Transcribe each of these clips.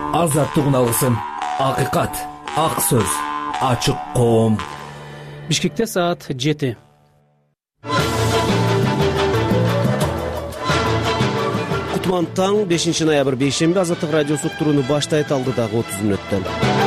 азаттыгын алсын. Акыйкат, ак сөз, ачык коом. Бишкекте саат 7. Кутман таң 5 ноябрь бейшемби Азаттык радиосу уктурууну баштайт алдыдагы 30 мүнөттөн.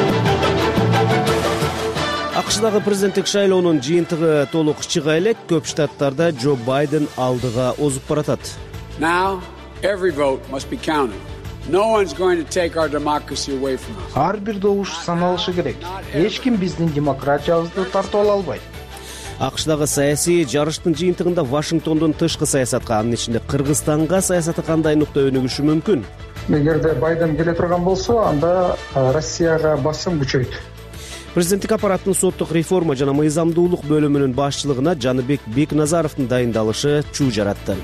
АКШдагы президенттик шайлоонун жыйынтыгы толук чыга элек. Көп штаттарда Джо Байден алдыга озуп баратат. Now every vote must be counted. No one's going to take our democracy away from us. Ар бир добуш саналышы керек. Эч ким биздин демократиябызды тартып ала албайт. АКШдагы саясий жарыштын жыйынтыгында Вашингтондун тышкы саясатка, анын ичинде Кыргызстанга саясаты кандай нукта өнүгүшү мүмкүн? Эгерде Байден келе турган болсо, анда Россияга басым күчөйт. Президенттик аппараттын соттук реформа жана мыйзамдуулук бөлүмүнүн башчылыгына Жаныбек Бекназаровдун дайындалышы чуу жаратты.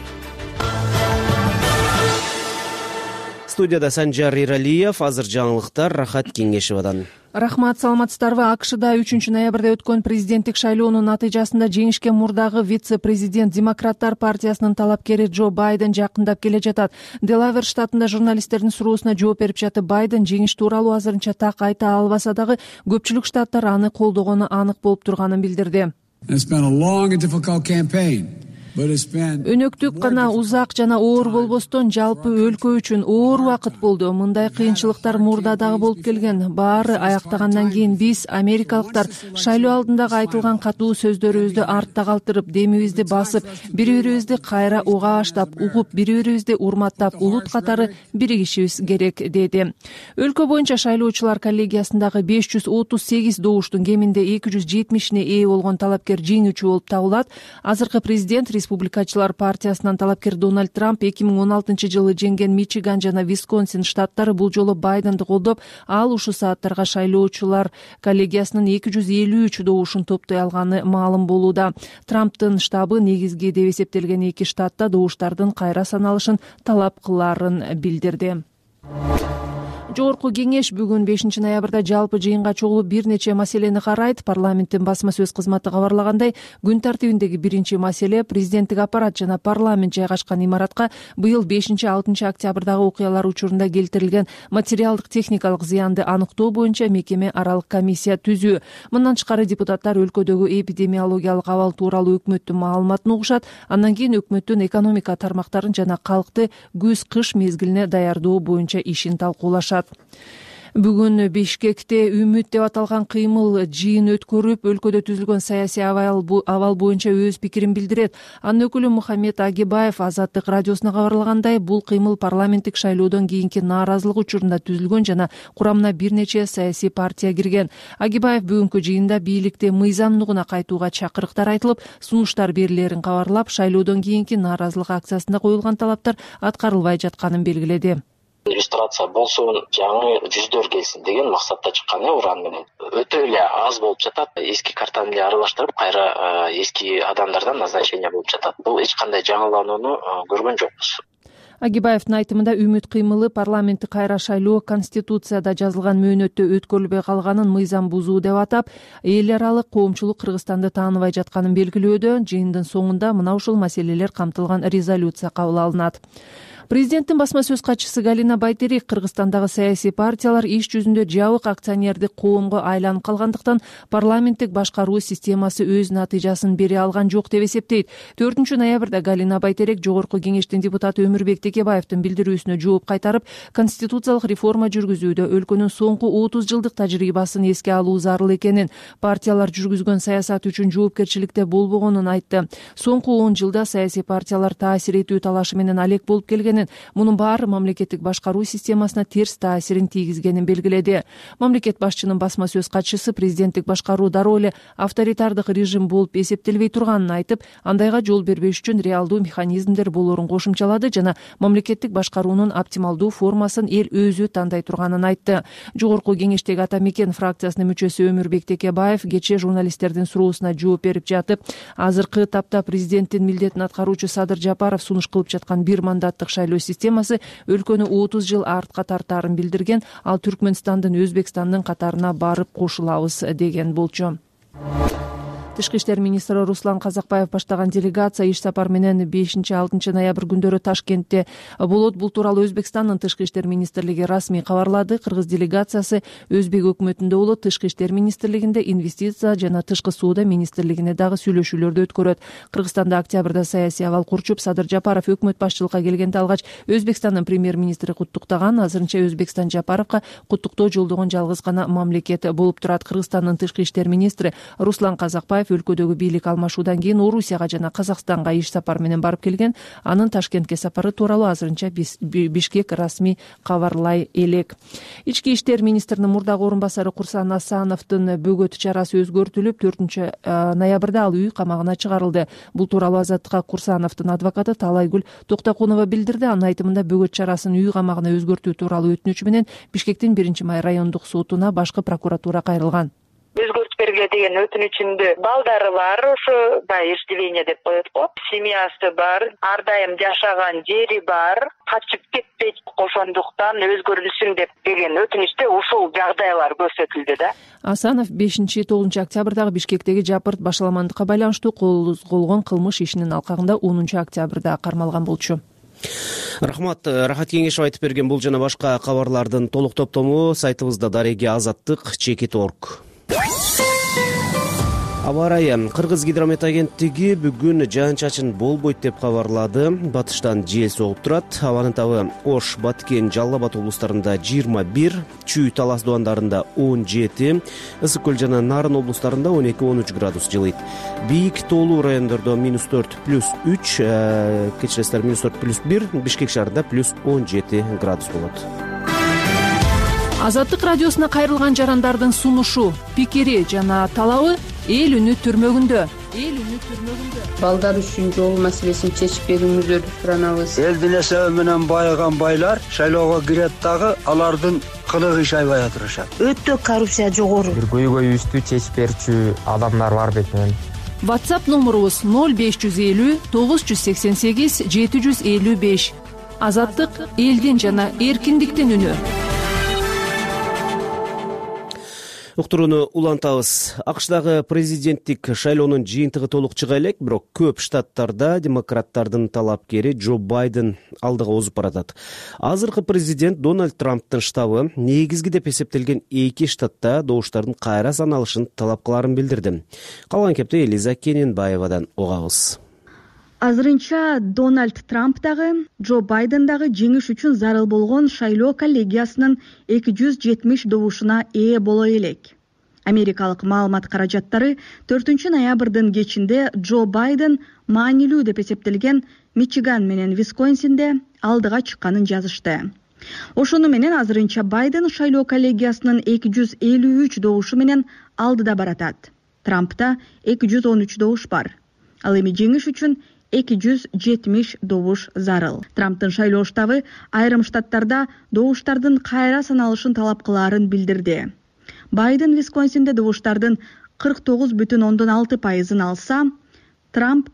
Студияда Санжар Иралиев, азыр жаңылыктар Рахат Кеңешевадан. Рахмат, саламатсыздарбы? АКШда 3 ноябрда өткөн президенттик шайлоонун натыйжасында жеңишке мурдагы вице-президент Демократтар партиясынын талапкери Джо Байден жакындап келе жатат. Делавер штатында журналисттердин суроосуна жооп берип жатып, Байден жеңиш тууралуу азырынча так айта албаса дагы көпчүлүк штаттар аны колдогону анык болуп турганын билдирди. Өнөктүк гана узак жана оор болбостон жалпы өлкө үчүн оор убакыт болду. Мындай кыйынчылыктар мурда дагы болуп келген. Баары аяктагандан кийин биз америкалыктар шайлоо алдындагы айтылган катуу сөздөрүбүздү артта калтырып, демибизди басып, бири-бирибизди кайра уга баштап, угуп, бири-бирибизди урматтап, улут катары биригишибиз керек, деди. Өлкө боюнча шайлоочулар коллегиясындагы 538 добуштун кеминде 270-ине ээ болгон талапкер жеңүүчү болуп табылат. Азыркы президент Республикачылар партиясынан талапкер Дональд Трамп 2016 жылы жеңген Мичиган жана Висконсин штаттары бул жолу Байденди колдоп, ал ушул сааттарга шайлоочулар коллегиясынын 253 добушун топтой алганы маалым болууда. Трамптын штабы негизги деп эсептелген 2 штатта добуштардын кайра саналышын талап кылаарын билдирди. Жогорку кеңеш бүгүн 5 ноябрда жалпы жыйынга чогулуп бир нече маселени карайт. Парламенттин басма сөз кызматы кабарлагандай, күн тартибиндеги биринчи маселе президенттик аппарат жана парламент жайгашкан имаратка быйыл 5-6 октябрдагы окуялар учурунда келтирилген материалдык техникалык зыянды аныктоо боюнча мекеме аралык комиссия түзүү. Мындан тышкары депутаттар өлкөдөгү эпидемиологиялык абал тууралуу өкмөттүн маалыматын угушат. Андан кийин өкмөттүн экономика тармактарын жана калкты күз-кыш мезгилине даярдоо боюнча ишин талкуулашат. Бүгүн Бишкекте үмүт деп аталган кыймыл жыйын өткөрүп, өлкөдө түзүлгөн саясий абал боюнча өз пикирин билдирет. Анын өкүлү Мухаммед Агибаев Азаттык радиосуна кабарлагандай, бул кыймыл парламенттик шайлоодон кийинки нааразылык учурунда түзүлгөн жана курамына бир нече саясий партия кирген. Агибаев бүгүнкү жыйында бийликти мыйзамдуугуна кайтууга чакырыктар айтылып, сунуштар берилерин кабарлап, шайлоодон кийинки нааразылык акциясында коюлган талаптар аткарылбай жатканын белгиледи. Иллюстрация болсун, жаңы жүздөр келсин деген максатта чыккан уран менен. Өтө эле аз болуп жатат. Эски картаны эле аралаштырып, кайра эски адамдардан назначение болуп жатат. Бул эч кандай жаңыланууну көргөн жокпуз. Агибаевдин айтымында үмүт кыймылы парламентти кайра шайлоо конституцияда жазылган мөөнөттө өткөрүлбөй калганын мыйзам бузуу деп атап, эл аралык коомчулук Кыргызстанды тааныбай жатканын белгилөөдө. Жыйындын соңунда мына ушул маселелер камтылган резолюция кабыл алынат. Президенттин басма сөз катчысы Галина Байтерек Кыргызстандагы саясий партиялар иш жүзүндө жабык акционердик коомго айланып калгандыктан парламенттик башкаруу системасы өз натыйжасын бере алган жок деп эсептейт. 4 ноябрда Галина Байтерек жогорку кеңештин депутаты Өмүрбек Текебаевдин билдирүүсүнө жооп кайтарып, конституциялык реформа жүргүзүүдө өлкөнүн соңку 30 жылдык тажрыйбасын эске алуу зарыл экенин, партиялар жүргүзгөн саясат үчүн жоопкерчиликте болбогонун айтты. Соңку 10 жылда саясий партиялар таасир этүү талашы менен алек болуп келген. Мунун баары мамлекеттик башкаруу системасына терс таасирин тийгизгенин белгиледи. Мамлекет башчынын басма сөз катчысы президенттик башкаруу дароо эле авторитардык режим болуп эсептелбей турганын айтып, андайга жол бербеш үчүн реалдуу механизмдер болорун кошумчалады жана мамлекеттик башкаруунун оптималдуу формасын эл өзү тандай турганын айтты. Жогорку кеңештеги Ата Мекен фракциясынын мүчөсү Өмүрбек Текебаев кечээ журналисттердин суроосуна жооп берип жатып, азыркы тапта президенттин милдетин аткаруучу Садыр Жапаров сунуш кылып жаткан бир мандаттык шайлоо системасы өлкөнү 30 жыл артка тартаарын билдирген. Ал Түркмөнстандын Өзбекстандын катарына барып кошулабыз деген болчу. Тышкы иштер министри Руслан Казакбаев баштаган делегация иш сапар менен 5-6 ноябрь күндөрү Ташкентте болот. Бул тууралуу Өзбекстандын тышкы иштер министрлиги расмий кабарлады. Кыргыз делегациясы Өзбек өкмөтүндө болот. Тышкы иштер министрлигинде, инвестиция жана тышкы соода министрлигине дагы сүйлөшүүлөрдү өткөрөт. Кыргызстанда октябрда саясий абал курчуп, Садыр Жапаров өкмөт башчылыкка келгенде алгач Өзбекстандын премьер-министри куттуктаган. Азырынча Өзбекстан Жапаровго куттуктоо жолдогон жалгыз гана мамлекет болуп турат. Кыргызстандын тышкы иштер министри Руслан Казакбаев өлкөдөгү бийлик алмашуудан кийин Орусияга жана Казакстанга иш сапар менен барып келген. Анын Ташкентке сапары тууралуу азырынча Бишкек расмий кабарлай элек. Ички иштер министринин мурдагы орун басары Курсан Асановдун бөгөт чарасы өзгөртүлүп, 4-ноябрда ал үй камагына чыгарылды. Бул тууралуу Азаттыкка Курсановдун адвокаты Талайгүл Токтокунова билдирди. Анын айтымында бөгөт чарасын үй камагына өзгөртүү тууралуу өтүнүч менен Бишкектин 1-май райондук сотуна башкы прокуратура кайрылган. Өзгөртүп бергиле деген өтүнүчүндө балдары бар, ошо иждивение деп коет го. Семьясы бар, ар дайым жашаган жери бар, качып кетпейт, ошондуктан өзгөрүлсүн деп деген өтүнүчтө ушул жагдайлар көрсөтүлдү да. Асанов 5-9 октябрдагы Бишкектеги жапырт башаламандыкка байланыштуу козголгон кылмыш ишинин алкагында 10 октябрда кармалган болчу. Рахмат, Рахат Кеңешев айтып берген бул жана башка кабарлардын толук топтому сайтыбызда дареги azаттык.org. Аба ырайы. Кыргыз гидромет агенттиги бүгүн жаан-чачын болбойт деп кабарлады. Батыштан жел согуп турат. Абанын табы Ош, Баткен, Жалал Абад облустарында 21, Чүй, Талас дуандарында 17, Ысык көл жана Нарын облустарында 12-13 градус жылыйт. Бийик тоолуу райондордо -4 +3, кечиресиздер -4 +1, Бишкек шаарында +17 градус болот. Азаттык радиосуна кайрылган жарандардын сунушу, пикири жана талабы эл үнү түрмөгүндө. Балдар үчүн жол маселесин чечип берүүңүздөрдү суранабыз. Элдин эсеби менен байыган байлар шайлоого кирет дагы алардын кылыгы иш аябай атырышат. Өтө коррупция жогору. Бир көйгөйүбүздү чечип берчү адамдар бар бетинен. WhatsApp номурубуз 0550 988 755. Азаттык элдин жана эркиндиктин үнү. Уктурууну улантабыз. АКШдагы президенттик шайлоонун жыйынтыгы толук чыга элек, бирок көп штаттарда демократтардын талапкери Джо Байден алдыга озуп баратат. Азыркы президент Дональд Трамптын штабы негизги деп эсептелген 2 штатта добуштардын кайра саналышын талап кыларын билдирди. Калган кепте Элиза Кененбаевадан угабыз. Азырынча Дональд Трамп дагы, Джо Байден дагы жеңиш үчүн зарыл болгон шайлоо коллегиясынын 270 добушуна ээ боло элек. Америкалык маалымат каражаттары 4-ноябрдын кечинде Джо Байден маанилүү деп эсептелген Мичиган менен Висконсинде алдыга чыкканын жазышты. Ошону менен азырынча Байден шайлоо коллегиясынын 253 добушу менен алдыда баратат. Трампта 213 добуш бар. Ал эми жеңиш үчүн 270 добуш зарыл. Трамптын шайлоо штабы айрым штаттарда добуштардын кайра саналышын талап кылаарын билдирди. Байден Висконсинде добуштардын 49,6% алса, Трамп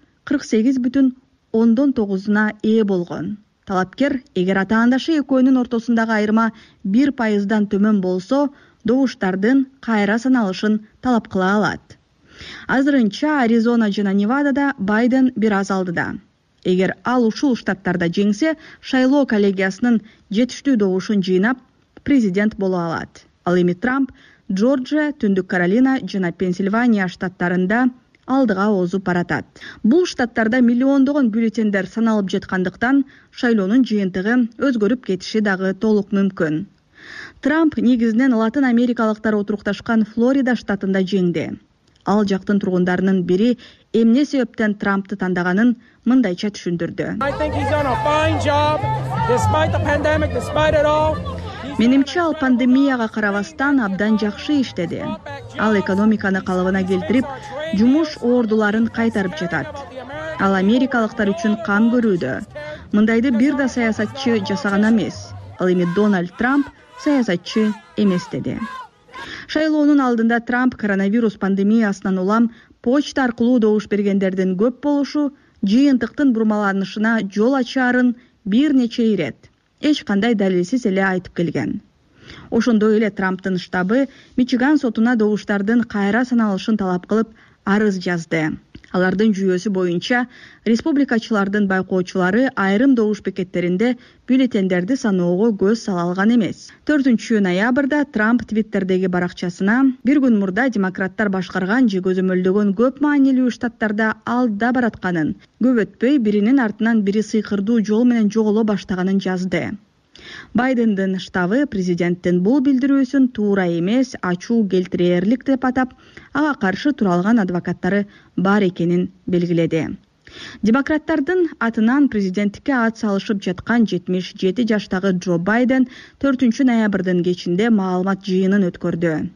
48,9%на ээ болгон. Талапкер эгер атаандашы экөөнүн ортосундагы айырма 1%дан төмөн болсо, добуштардын кайра саналышын талап кыла алат. Азырынча Аризона жана Невадада Байден бир аз алдыда. Эгер ал ушул штаттарда жеңсе, шайлоо коллегиясынын жетиштүү добушун жыйнап, президент боло алат. Ал эми Трамп Джорджия, Түндүк Каролина жана Пенсильвания штаттарында алдыга озуп баратат. Бул штаттарда миллиондогон бюллетендер саналып жаткандыктан шайлоонун жыйынтыгы өзгөрүп кетиши дагы толук мүмкүн. Трамп негизинен латын америкалыктар отурукташкан Флорида штатында жеңди. Ал жактын тургундарынын бири эмне себептен Трампты тандаганын мындайча түшүндүрдү. Менимче ал пандемияга карабастан абдан жакшы иштеди. Ал экономиканы калыбына келтирип, жумуш ордуларын кайтарып жатат. Ал америкалыктар үчүн кам көрүүдө. Мындайды бир да саясатчы жасаган эмес. Ал эми Дональд Трамп саясатчы эмес деди. Шайлоонун алдында Трамп коронавирус пандемиясынан улам почта аркылуу добуш бергендердин көп болушу жыйынтыктын бурмаланышына жол ачаарын бир нече ирет эч кандай далилсиз эле айтып келген. Ошондой эле Трамптын штабы Мичиган сотуна добуштардын кайра саналышын талап кылып, арыз жазды. Алардын жүйөсү боюнча республикачылардын байкоочулары айрым добуш бекеттеринде бюллетендерди саноого көз сала алган эмес. 4 ноябрда Трамп Твиттердеги баракчасына бир күн мурда демократтар башкарган же көзөмөлдөгөн көп маанилүү штаттарда алдыда баратканын, көп өтпөй биринин артынан бири сыйкырдуу жол менен жоголо баштаганын жазды. Байдендин штабы президенттин бул билдирүүсүн туура эмес, ачуу келтирээрлик деп атап, ага каршы тура алган адвокаттары бар экенин белгиледи. Демократтардын атынан президенттикке ат салышып жаткан 77 жаштагы Джо Байден 4 ноябрдын кечинде маалымат жыйынын өткөрдү.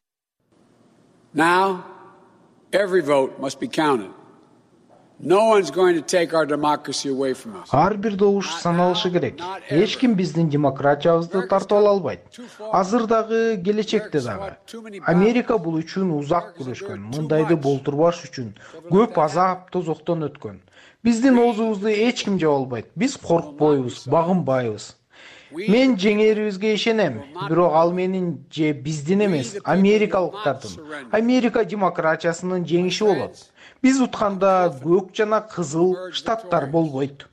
Now, every vote must be counted. No one's going to take our democracy away from us. Ар бир добуш саналышы керек. Эч ким биздин демократиябызды тартып ала албайт. Азыр дагы, келечекте дагы. Америка бул үчүн узак күрөшкөн. Мындайды болтурбаш үчүн көп азап тозоктон өткөн. Биздин оозубузду эч ким жаба албайт. Биз коркпойбуз, багынбайбыз. Мен жеңерибизге ишенем, бирок ал менин же биздин эмес, америкалыктардын, Америка демократиясынын жеңиши болот. Биз утканда көк жана кызыл штаттар болбойт.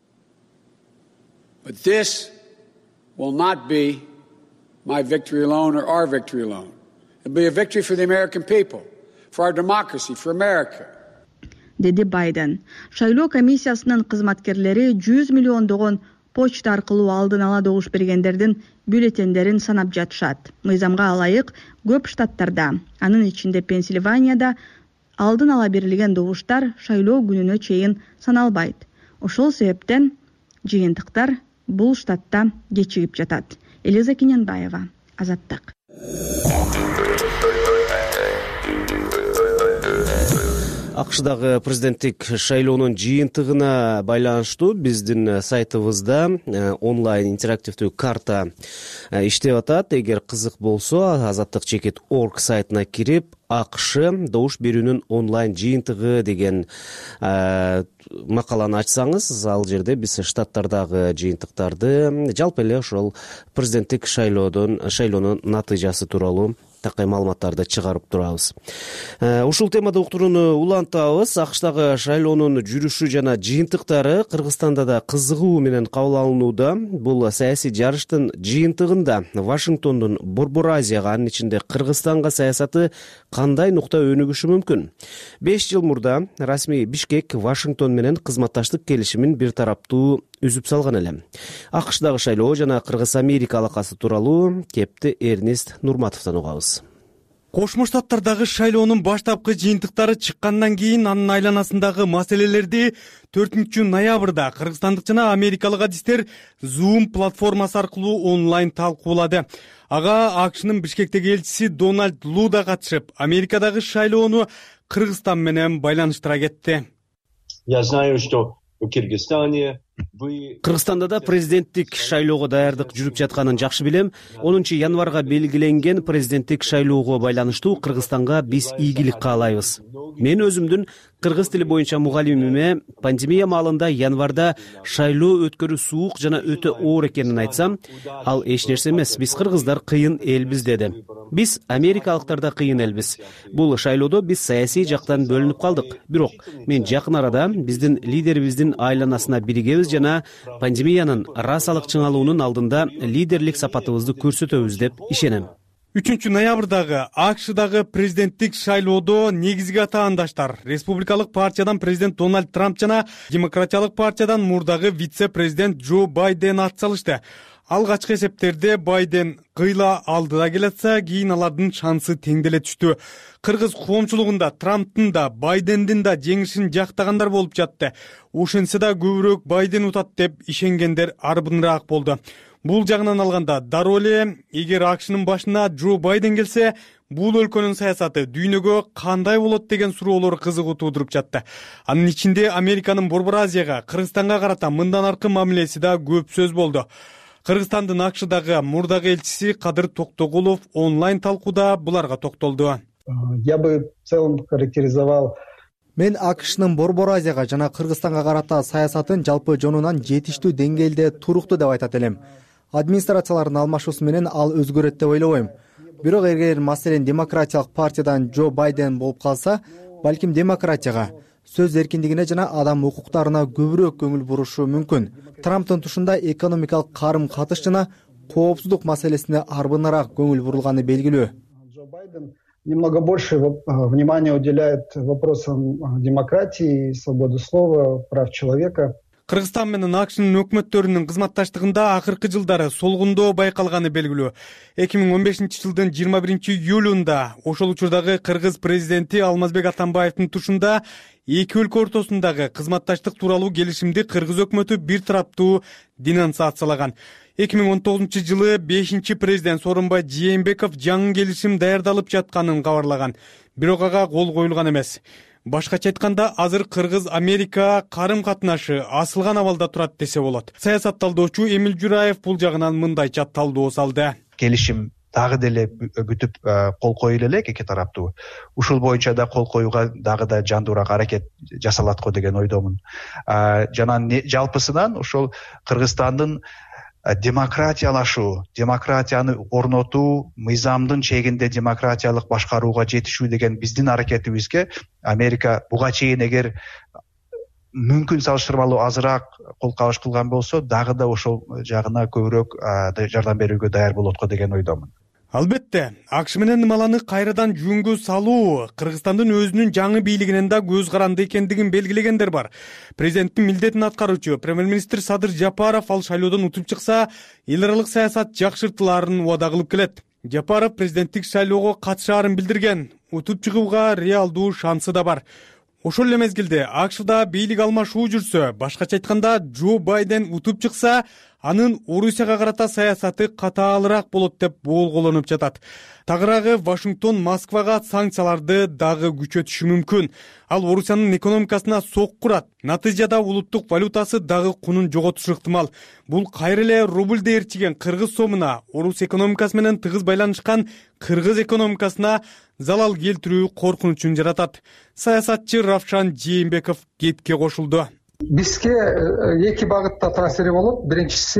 But this will not be my victory alone or our victory alone. It'll be a victory for the American people, for our democracy, for America. Деди Байден. Шайлоо комиссиясынын кызматкерлери 100 миллиондогон почта аркылуу алдын ала добуш бергендердин бюллетендерин санап жатышат. Мыйзамга ылайык көп штаттарда, анын ичинде Пенсильванияда алдын ала берилген добуштар шайлоо күнүнө чейин саналбайт. Ошол себептен жыйынтыктар бул штатта кечигип жатат. Элиза Кененбаева, Азаттык. АКШдагы президенттик шайлоонун жыйынтыгына байланыштуу биздин сайтыбызда онлайн интерактивдүү карта иштеп атат. Эгер кызык болсо, azattik.org сайтына кирип, АКШ добуш берүүнүн онлайн жыйынтыгы деген макаланы ачсаңыз, ал жерде биз штаттардагы жыйынтыктарды, жалпы эле ошол президенттик шайлоонун натыйжасы тууралуу такай маалыматтарды чыгарып турабыз. Ушул темада уктурууну улантабыз. АКШдагы шайлоонун жүрүшү жана жыйынтыктары Кыргызстанда да кызыгуу менен кабыл алынууда. Бул саясий жарыштын жыйынтыгында Вашингтондун Борбор Азияга, анын ичинде Кыргызстанга саясаты кандай нукта өнүгүшү мүмкүн? 5 жыл мурда расмий Бишкек Вашингтон менен кызматташтык келишимин бир тараптуу үзүп салган эле. АКШдагы шайлоо жана Кыргыз-Америка алакасы тууралуу кепти Эрнест Нурматовдон угабыз. Кошмо Штаттардагы шайлоонун баштапкы жыйынтыктары чыккандан кийин анын айланасындагы маселелерди 4 ноябрда кыргызстандык жана америкалык адистер Zoom платформасы аркылуу онлайн талкуулады. Ага АКШнын Бишкектеги элчиси Дональд Лу да катышып, Америкадагы шайлоону Кыргызстан менен байланыштыра кетти. Я знаю, что в Кыргызстане Кыргызстанда да президенттик шайлоого даярдык жүрүп жатканын жакшы билем. 10 январга белгиленген президенттик шайлоого байланыштуу Кыргызстанга биз ийгилик каалайбыз. Мен өзүмдүн кыргыз тили боюнча мугалимиме пандемия маалында январда шайлоо өткөрүү суук жана өтө оор экенин айтсам, ал эч нерсе эмес. Биз кыргыздар кыйын элбиз деди. Биз америкалыктар да кыйын элбиз. Бул шайлоодо биз саясий жактан бөлүнүп калдык. Бирок мен жакын арада биздин лидерибиздин айланасына биригебиз жана пандемиянын расалык чыңалуунун алдында лидерлик сапатыбызды көрсөтөбүз деп ишенем. 3 ноябрдагы АКШдагы президенттик шайлоодо негизги атаандаштар Республикалык партиядан президент Дональд Трамп жана Демократиялык партиядан мурдагы вице-президент Джо Байден ат салышты. Алгачкы эсептерде Байден кыйла алдыда келатса, кийин алардын шансы теңделе түштү. Кыргыз коомчулугунда Трамптын да, Байдендин да жеңишин жактагандар болуп жатты. Ошентсе да көбүрөөк Байден утат деп ишенгендер арбыныраак болду. Бул жагынан алганда дароо эле, эгер АКШнын башына Джо Байден келсе, бул өлкөнүн саясаты дүйнөгө кандай болот деген суроолор кызыгуу туудуруп жатты. Анын ичинде Американын Борбор Азияга, Кыргызстанга карата мындан аркы мамилеси да көп сөз болду. Кыргызстандын АКШдагы мурдагы элчиси Кадыр Токтогулов онлайн талкууда буларга токтолду. Я бы в целом характеризовал Мен АКШнын Борбор Азияга жана Кыргызстанга карата саясатын жалпы жонунан жетиштүү деңгээлде туруктуу деп айтат элем. Администрациялардын алмашуусу менен ал өзгөрөт деп ойлобойм. Бирок эгер маселен Демократиялык партиядан Джо Байден болуп калса, балким демократияга, сөз эркиндигине жана адам укуктарына көбүрөөк көңүл бурушу мүмкүн. Трамптын тушунда экономикалык карым-катыш жана коопсуздук маселесине арбыныраак көңүл бурулганы белгилүү. Немного больше внимания уделяет вопросам демократии, свободы слова, прав человека. Кыргызстан менен АКШнын өкмөттөрүнүн кызматташтыгында акыркы жылдары солгундоо байкалганы белгилүү. 2015-жылдын 21-июлунда ошол учурдагы кыргыз президенти Алмазбек Атамбаевдин тушунда эки өлкө ортосундагы кызматташтык тууралуу келишимди кыргыз өкмөтү бир тараптуу денонсациялаган. 2019-жылы 5-президент Сооронбай Жээнбеков жаңы келишим даярдалып жатканын кабарлаган. Бирок ага кол коюлган эмес. Башкача айтканда, азыр Кыргыз-Америка карым-катнашы асылган абалда турат десе болот. Саясат талдоочу Эмил Жураев бул жагынан мындайча талдоо салды. Келишим дагы деле бүтүп кол коюла элек эки тараптуу. Ушул боюнча да кол коюуга дагы да жандуураак аракет жасалат го деген ойдомун. Жана жалпысынан ошол Кыргызстандын демократиялашуу, демократияны орнотуу, мыйзамдын чегинде демократиялык башкарууга жетишүү деген биздин аракетибизге Америка буга чейин эгер мүмкүн салыштырмалуу азыраак кол кабыш кылган болсо, дагы да ошол жагына көбүрөөк жардам берүүгө даяр болот го деген ойдомун. Албетте, АКШ менен ымаланы кайрадан жөнгө салуу Кыргызстандын өзүнүн жаңы бийлигинен да көз каранды экендигин белгилегендер бар. Президенттин милдетин аткаруучу премьер-министр Садыр Жапаров ал шайлоодон утуп чыкса, эл аралык саясат жакшыртылаарын убада кылып келет. Жапаров президенттик шайлоого катышаарын билдирген, утуп чыгууга реалдуу шансы да бар. Ошол эле мезгилде АКШда бийлик алмашуу жүрсө, башкача айтканда Джо Байден утуп чыкса, анын Орусияга карата саясаты катаалыраак болот деп болголонуп жатат. Тагыраагы Вашингтон Москвага санкцияларды дагы күчөтүшү мүмкүн. Ал Орусиянын экономикасына сокку урат. Натыйжада улуттук валютасы дагы кунун жоготушу ыктымал. Бул кайра эле рубльде ээрчиген кыргыз сомуна, Орус экономикасы менен тыгыз байланышкан кыргыз экономикасына залал келтирүү коркунучун жаратат. Саясатчы Равшан Жээнбеков кепке кошулду. Бизге эки багытта таасири болот. Биринчиси,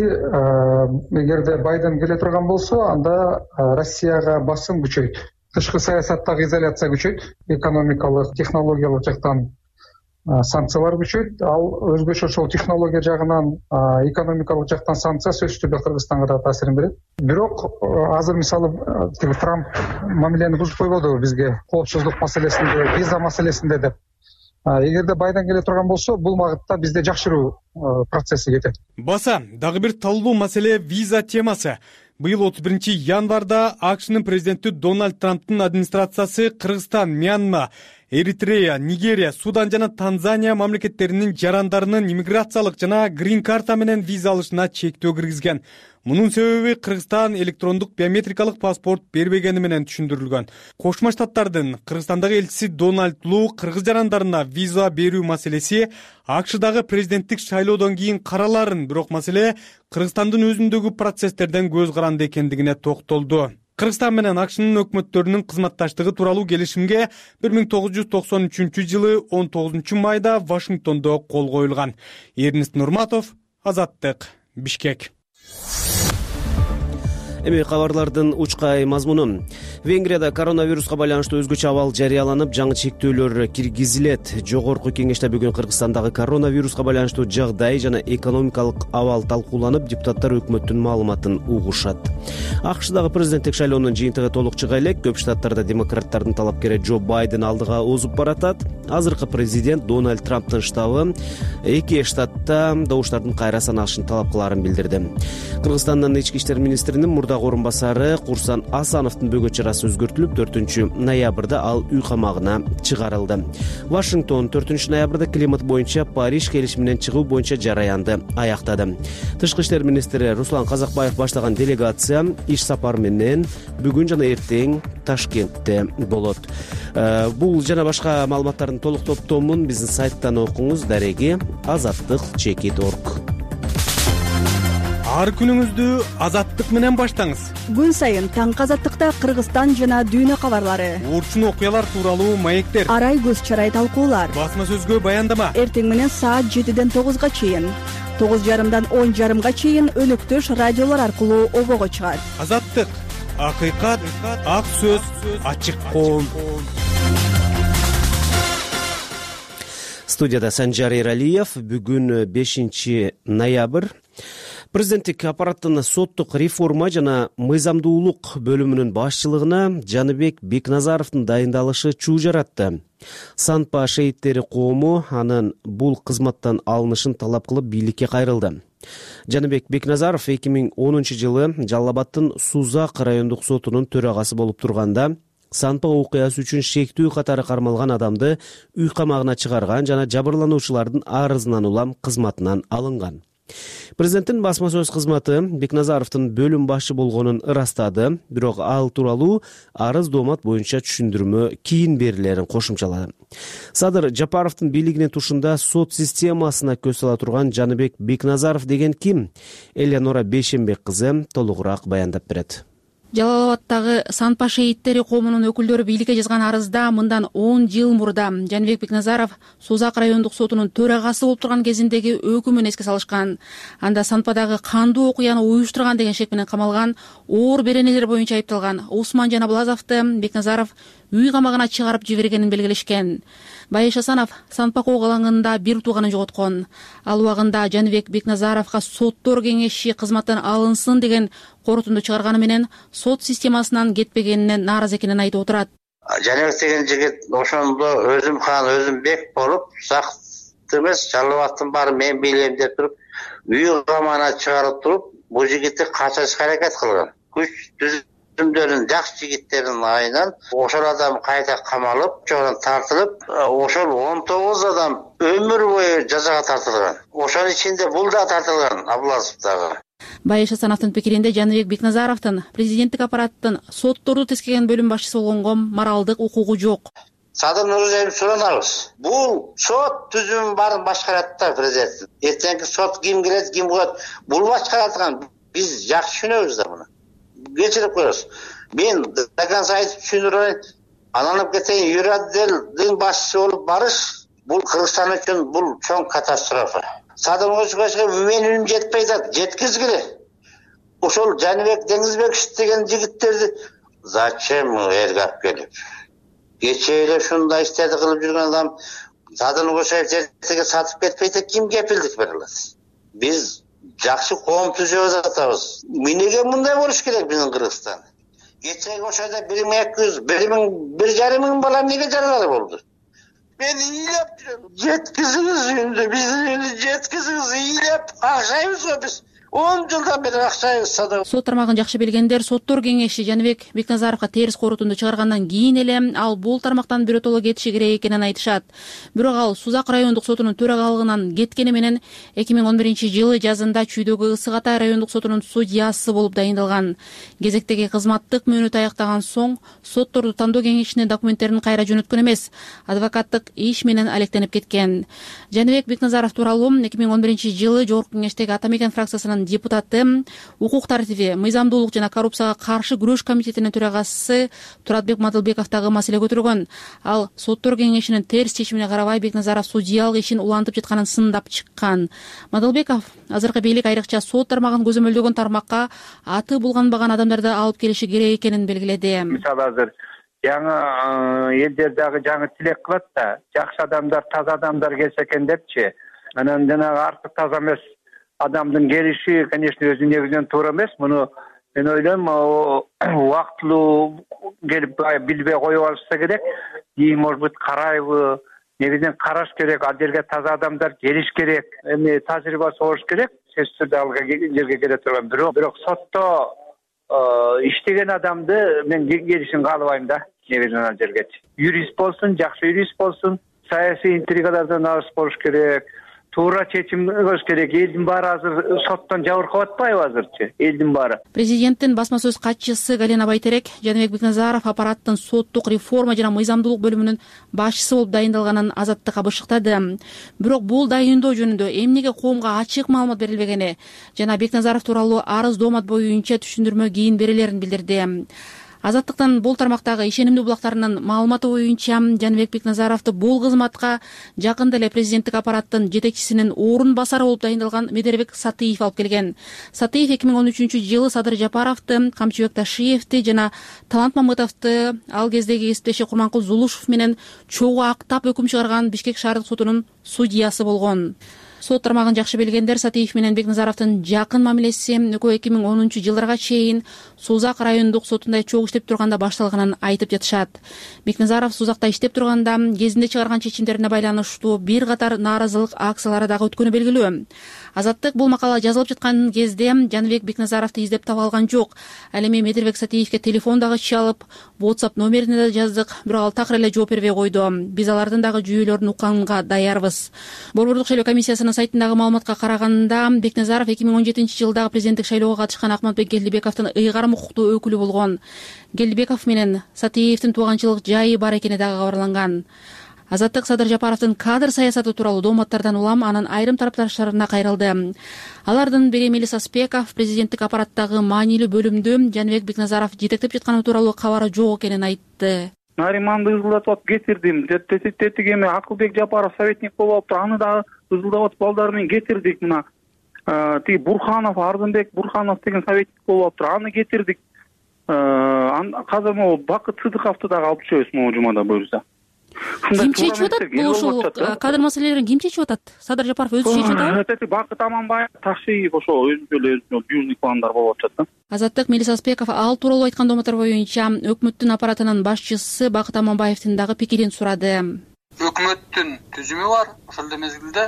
эгерде Байден келе турган болсо, анда Россияга басым күчөйт. Тышкы саясаттагы изоляция күчөйт, экономикалык, технологиялык жактан санкциялар күчөйт. Ал өзгөчө ошол технология жагынан, экономикалык жактан санкция сөзсүз түрдө Кыргызстанга да таасирин берет. Бирок азыр мисалы Трамп мамилени бузуп койбоду бизге, коопсуздук маселесинде, виза маселесинде деп. Эгерде Байден келе турган болсо, бул багытта бизде жакшыруу процесси кетет. Баса, дагы бир талдуу маселе виза темасы. Быйыл 31-январда АКШнын президенти Дональд Трамптын администрациясы Кыргызстан, Мьянма, Эритрея, Нигерия, Судан жана Танзания мамлекеттеринин жарандарынын иммиграциялык жана грин карта менен виза алышына чектөө киргизген. Мунун себеби Кыргызстан электрондук биометрикалык паспорт бербегени менен түшүндүрүлгөн. Кошмо Штаттардын Кыргызстандагы элчиси Дональд Лу кыргыз жарандарына виза берүү маселеси АКШдагы президенттик шайлоодон кийин караларын, бирок маселе Кыргызстандын өзүндөгү процесстерден көз каранды экендигине токтолду. Кыргызстан менен АКШнын өкмөттөрүнүн кызматташтыгы тууралуу келишимге 1993-жылы 19-майда Вашингтондо кол коюлган. Эрнест Нурматов, Азаттык, Бишкек. Эми кабарлардын учкай мазмуну. Венгрияда коронавируска байланыштуу өзгөчө абал жарыяланып, жаңы чектөөлөр киргизилет. Жогорку кеңеште бүгүн Кыргызстандагы коронавируска байланыштуу жагдай жана экономикалык абал талкууланып, депутаттар өкмөттүн маалыматын угушат. АКШдагы президенттик шайлоонун жыйынтыгы толук чыга элек. Көп штаттарда демократтардын талапкери Джо Байден алдыга озуп баратат. Азыркы президент Дональд Трамптын штабы эки штатта добуштардын кайра саналышын талап кылаарын билдирди. Кыргызстандын ички иштер министринин мурдагы орун басары Курсан Асановдун бөгөт чарасы өзгөртүлүп, 4-ноябрда ал үй камагына чыгарылды. Вашингтон 4-ноябрда климат боюнча Париж келишиминен чыгуу боюнча жараянды аяктады. Тышкы иштер министри Руслан Казакбаев баштаган делегация иш сапар менен бүгүн жана эртең Ташкентте болот. Бул жана башка маалыматтардын толук топтомун биздин сайттан окуңуз. Дареги azattik.org. Ар күнүңүздү Азаттык менен баштаңыз. Күн сайын таңкы Азаттыкта Кыргызстан жана дүйнө кабарлары, урчун окуялар тууралуу маектер, арай көз чарай талкуулар, басма сөзгө баяндама. Эртең менен саат 7-ден 9-га чейин, 9:30-дан 10:30-га чейин өнөктөш радиолор аркылуу обого чыгат. Азаттык, акыйкат, ак сөз, ачык коом. Студияда Санжар Эралиев. Бүгүн 5 ноябрь. Президенттик аппараттын соттук реформа жана мыйзамдуулук бөлүмүнүн башчылыгына Жаныбек Бекназаровдун дайындалышы чуу жаратты. Санпа шейиттери коому анын бул кызматтан алынышын талап кылып бийликке кайрылды. Жаныбек Бекназаров 2010-жылы Жалал Абадтын Сузак райондук сотунун төрагасы болуп турганда Санпа окуясы үчүн шектүү катары кармалган адамды үй камагына чыгарган жана жабырлануучулардын арызынан улам кызматынан алынган. Президенттин басма сөз кызматы Бекназаровдун бөлүм башчы болгонун ырастады, бирок ал тууралуу арыз доомат боюнча түшүндүрмө кийин берилерин кошумчалады. Садыр Жапаровдун бийлигинин тушунда сот системасына көз сала турган Жаныбек Бекназаров деген ким? Элеонора Бейшенбек кызы толугураак баяндап берет. Жалал Абадтагы Санпа шейиттери коомунун өкүлдөрү бийликке жазган арызда мындан 10 жыл мурда Жаныбек Бекназаров Сузак райондук сотунун төрагасы болуп турган кезиндеги өкүмүн эске салышкан. Анда Санпадагы кандуу окуяны уюштурган деген шек менен камалган, оор беренелер боюнча айыпталган Усман Жанаблазовду Бекназаров үй камагына чыгарып жибергенин белгилешкен. Байыш Асанов Санпа кок алаңында бир тууганын жоготкон. Ал убагында Жаныбек Бекназаровго соттор кеңеши кызматтан алынсын деген корутунду чыгарганы менен сот системасынан кетпегенинен нааразы экенин айтып отурат. Жаныбек деген жигит ошондо өзүм хан өзүм бек болуп, сакты эмес, Жалал Абадтын баары мен бийлейм деп туруп, үй камагына чыгарып туруп, бул жигитти качырышка аракет кылган. Күч түзүмдөрүн жакшы жигиттердин айынан ошол адам кайта камалып, жогон тартылып, ошол 19 адам өмүр бою жазага тартылган. Ошонун ичинде бул да тартылган, Аблазов дагы. Байыш Асановдун пикиринде Жаныбек Бекназаровдун президенттик аппараттын сотторду тескеген бөлүм башчысы болгонго моралдык укугу жок. Садыр Нурузаев суранабыз. Бул сот түзүмүн баарын башкарат да президент. Эртеңки сот ким келет, ким коет, бул башкаратган. Биз жакшы түшүнөбүз да муну. Кечирип коебуз. Мен до конца айтып түшүндүрөйүн. Ананып кетейин, юротделдин башчысы болуп барыш, бул Кыргызстан үчүн бул чоң катастрофа. Садыр Нурузаевге менин үнүм жетпей атат, жеткизгиле. Ошол Жаныбек Деңизбекович деген жигиттерди зачем элге алып келип? Кечээ эле ушундай иштерди кылып жүргөн адам Садыр Нурузаев эртеге сатып кетпейт, ким кепилдик бере алат? Биз жакшы коом түзөбүз атабыз. Эмнеге мындай болуш керек биздин Кыргызстан? Кечээги ошода 1200, 1,5 мың бала эмнеге жаралар болду? Мен ыйлап жүрөм. Жеткизиңиз үйүндү, биздин үйүндү жеткизиңиз, ыйлап акчайбыз го биз. 10 жылдан бери акчайбыз сада. Сот тармагын жакшы билгендер соттор кеңеши Жаныбек Бекназаровго терс корутунду чыгаргандан кийин эле ал бул тармактан биротоло кетиши керек экенин айтышат. Бирок ал Сузак райондук сотунун төрагалыгынан кеткени менен 2011-жылы жазында Чүйдөгү Ысык Атай райондук сотунун судьясы болуп дайындалган. Кезектеги кызматтык мөөнөтү аяктаган соң сотторду тандоо кеңешине документтерин кайра жөнөткөн эмес, адвокаттык иш менен алектенип кеткен. Жаныбек Бекназаров тууралуу 2011-жылы Жогорку кеңештеги Ата Мекен фракциясынын депутаты, укук тартиби, мыйзамдуулук жана коррупцияга каршы күрөш комитетинин төрагасы Туратбек Мадылбеков дагы маселе көтөргөн. Ал соттор кеңешинин терс чечимине карабай Бекназаров судьялык ишин улантып жатканын сындап чыккан. Мадылбеков азыркы бийлик айрыкча сот тармагын көзөмөлдөгөн тармакка аты булганбаган адамдарды алып келиши керек экенин белгиледи. Мисалы азыр жаңы элдер дагы жаңы тилек кылат да, жакшы адамдар, таза адамдар келсе экен депчи. Анан жанагы артык таза эмес адамдын келиши, конечно, өзү негизинен туура эмес. Муну мен ойлойм, убактылуу келип билбей коюп алышса керек. Может быть, карайбы, негизинен караш керек, ал жерге таза адамдар келиш керек. Эми тажрыйбасы болуш керек. Сөзсүз түрдө ал жерге келе турган. Бирок сотто иштеген адамды мен келишин каалабайм да, негизинен ал жерге. Юрист болсун, жакшы юрист болсун, саясий интригалардан алыс болуш керек. Туура чечим кылыш керек. Элдин баары азыр соттон жабыркап атпайбы азырчы? Элдин баары. Президенттин басма сөз катчысы Галина Байтерек Жаныбек Бекназаров аппараттын соттук реформа жана мыйзамдуулук бөлүмүнүн башчысы болуп дайындалганын азаттыкка бышыктады. Бирок бул дайындоо жөнүндө эмнеге коомго ачык маалымат берилбегени жана Бекназаров тууралуу арыз доомат боюнча түшүндүрмө кийин берилерин билдирди. Азаттыктын бул тармактагы ишенимдүү булактарынын маалыматы боюнча Жаныбек Бекназаровду бул кызматка жакында эле президенттик аппараттын жетекчисинин орун басары болуп дайындалган Медербек Сатыев алып келген. Сатыев 2013-жылы Садыр Жапаровду, Камчыбек Ташиевди жана Талант Мамытовду ал кездеги кесиптеши Курманкул Зулушев менен чогуу актап өкүм чыгарган Бишкек шаардык сотунун судьясы болгон. Сот тармагын жакшы билгендер Сатыев менен Бекназаровдун жакын мамилеси экөө 2010-жылдарга чейин Сузак райондук сотунда чогуу иштеп турганда башталганын айтып жатышат. Бекназаров Сузакта иштеп турганда кезинде чыгарган чечимдерине байланыштуу бир катар нааразылык акциялары дагы өткөнү белгилүү. Азаттык бул макала жазылып жаткан кезде Жаныбек Бекназаровду издеп таба алган жок. Ал эми Медербек Сатыевге телефон дагы чалып, WhatsApp номерине да жаздык, бирок ал такыр эле жооп бербей койду. Биз алардын дагы жүйөлөрүн укканга даярбыз. Борбордук шайлоо комиссиясынын сайтындагы маалыматка караганда, Бекназаров 2017-жылдагы президенттик шайлоого катышкан Акматбек Келдибековдун ыйгарым укуктуу өкүлү болгон. Келдибеков менен Сатыевдин тууганчылык жайы бар экени дагы кабарланган. Азаттык Садыр Жапаровдун кадр саясаты тууралуу дооматтардан улам анын айрым тарапташтарына кайрылды. Алардын бири Мелис Аспеков президенттик аппараттагы маанилүү бөлүмдү Жаныбек Бекназаров жетектеп жатканы тууралуу кабары жок экенин айтты. Нариманды ызылдатып кетирдим. Тетиги эми Акылбек Жапаров советник болуп алыптыр. Аны дагы ызылдап балдар менен кетирдик. Мына тиги Бурханов, Ардынбек Бурханов деген советник болуп алыптыр. Аны кетирдик. Азыр могу Бакыт Сыдыковду дагы алып чыгабыз могу жумада буюрса. Ким чечип атат? Бул ошол кадр маселелерин ким чечип атат? Садыр Жапаров өзү чечип атабы? Бакыт Аманбаев, Ташиев ошол өзүнчө южный пландар болуп атат да. Азаттык Мелис Аспеков ал тууралуу айткан дооматтар боюнча өкмөттүн аппаратынын башчысы Бакыт Аманбаевдин дагы пикирин сурады. Өкмөттүн түзүмү бар, ошол эле мезгилде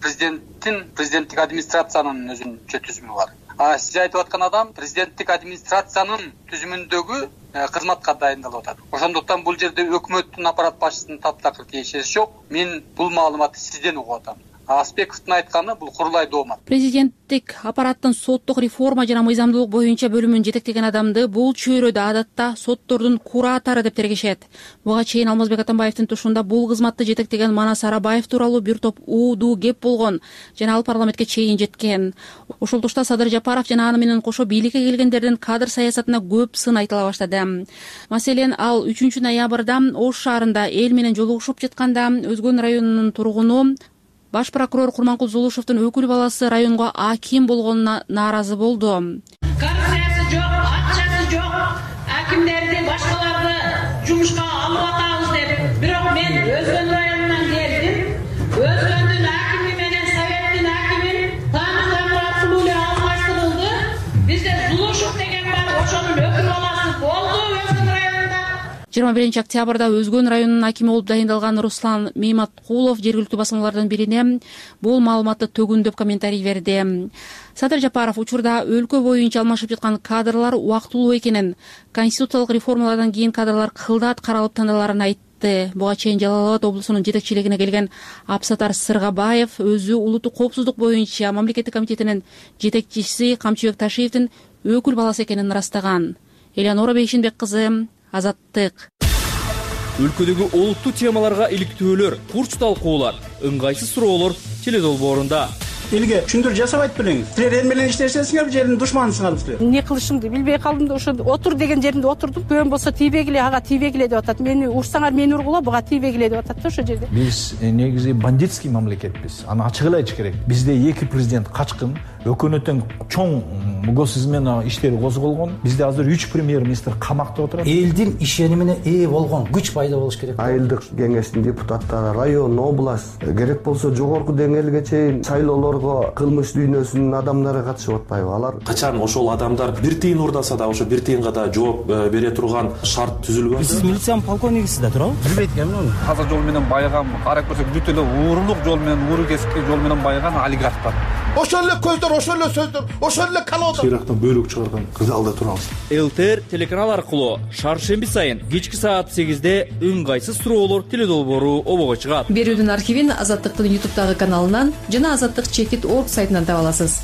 президенттик администрациянын өзүнчө түзүмү бар. Сиз айтып аткан адам президенттик администрациянын түзүмүндөгү кызматка дайындалып атат. Ошондуктан бул жерде өкмөттүн аппарат башчысынын таптакыр тиешеси жок. Мен бул маалыматты сизден угуп атам. Аспековдун айтканы бул курулай доомат. Президенттик аппараттын соттук реформа жана мыйзамдуулук боюнча бөлүмүн жетектеген адамды бул чөйрөдө адатта соттордун куратору деп тергешет. Буга чейин Алмазбек Атамбаевдин тушунда бул кызматты жетектеген Манас Арабаев тууралуу бир топ уудуу кеп болгон жана ал парламентке чейин жеткен. Ошол тушта Садыр Жапаров жана аны менен кошо бийликке келгендердин кадр саясатына көп сын айтыла баштады. Маселен, ал 3 ноябрда Ош шаарында эл менен жолугушуп жатканда Өзгөн районунун тургуну Баш прокурор Курманкул Зулушевдун өкүл баласы районго аким болгонуна нааразы болду. Коррупциясы жок, акчасы жок, акимдерди башкаларды жумушка алып атабыз деп. Бирок мен Өзгөн районунан келдим. Өзгөндүн акими менен советтин акимин таануулуу алмаштырылды. Бизде Зулушев деген бар, ошонун өкүл баласы болду Өзгөн районунда. 21 октябрда Өзгөн районунун акими болуп дайындалган Руслан Мейматкулов жергиликтүү басылмалардан бирине бул маалыматты төгүндөп комментарий берди. Садыр Жапаров учурда өлкө боюнча алмашып жаткан кадрлар убактылуу экенин, конституциялык реформалардан кийин кадрлар кылдат каралып тандаларын айтты. Буга чейин Жалал Абад облусунун жетекчилигине келген Абсатар Сыргабаев өзү улуттук коопсуздук боюнча мамлекеттик комитетинин жетекчиси Камчыбек Ташиевдин өкүл баласы экенин ырастаган. Элеонора Бейшинбек кызы, Азаттык. Өлкөдөгү олуттуу темаларга иликтөөлөр, курч талкуулар, ыңгайсыз суроолор теледолбоорунда. Элге түшүндүрүү жасабайт белеңиз. Силер эл менен иштесеңиздер, жердин душманысыңар силер. Эмне кылышымды билбей калдым да ошо отур деген жеринде отурдум. Көн болсо тийбегиле, ага тийбегиле деп атат. Мени урсаңар мени ургула, буга тийбегиле деп атат да ошо жерде. Биз негизи бандитский мамлекетпиз. Аны ачык эле айтыш керек. Бизде 2 президент качкын, өкмөттүн чоң госизмена иштери козголгон. Бизде азыр 3 премьер-министр камакта отурат. Элдин ишенимине ээ болгон күч пайда болуш керек. Айылдык кеңештин депутаттары, район, область, керек болсо жогорку деңгээлге чейин шайлоолорго кылмыш дүйнөсүнүн адамдары катышып атпайбы? Алар качан ошол адамдар бир тыйын урдаса да ошо бир тыйынга да жооп бере турган шарт түзүлгөн. Сиз милициянын полковнигисиз да туурабы? Билбейт экенмин. Таза жол менен байыган, карап көрсөк бүт эле уурулук жол менен, ууру кесипти жол менен байыган олигархтар. Ошол эле көздөр, ошол эле сөздөр, ошол эле калоодо. Ирактан бөлүк чыгарган кызалда турабыз. ЛТР телеканал аркылуу шаршемби сайын кечки саат 8-де ыңгайсыз суроолор теледолбоору обого чыгат. Берүүдүн архивин Азаттыктын YouTube'дагы каналынан жана azаттык.org сайтынан таба аласыз.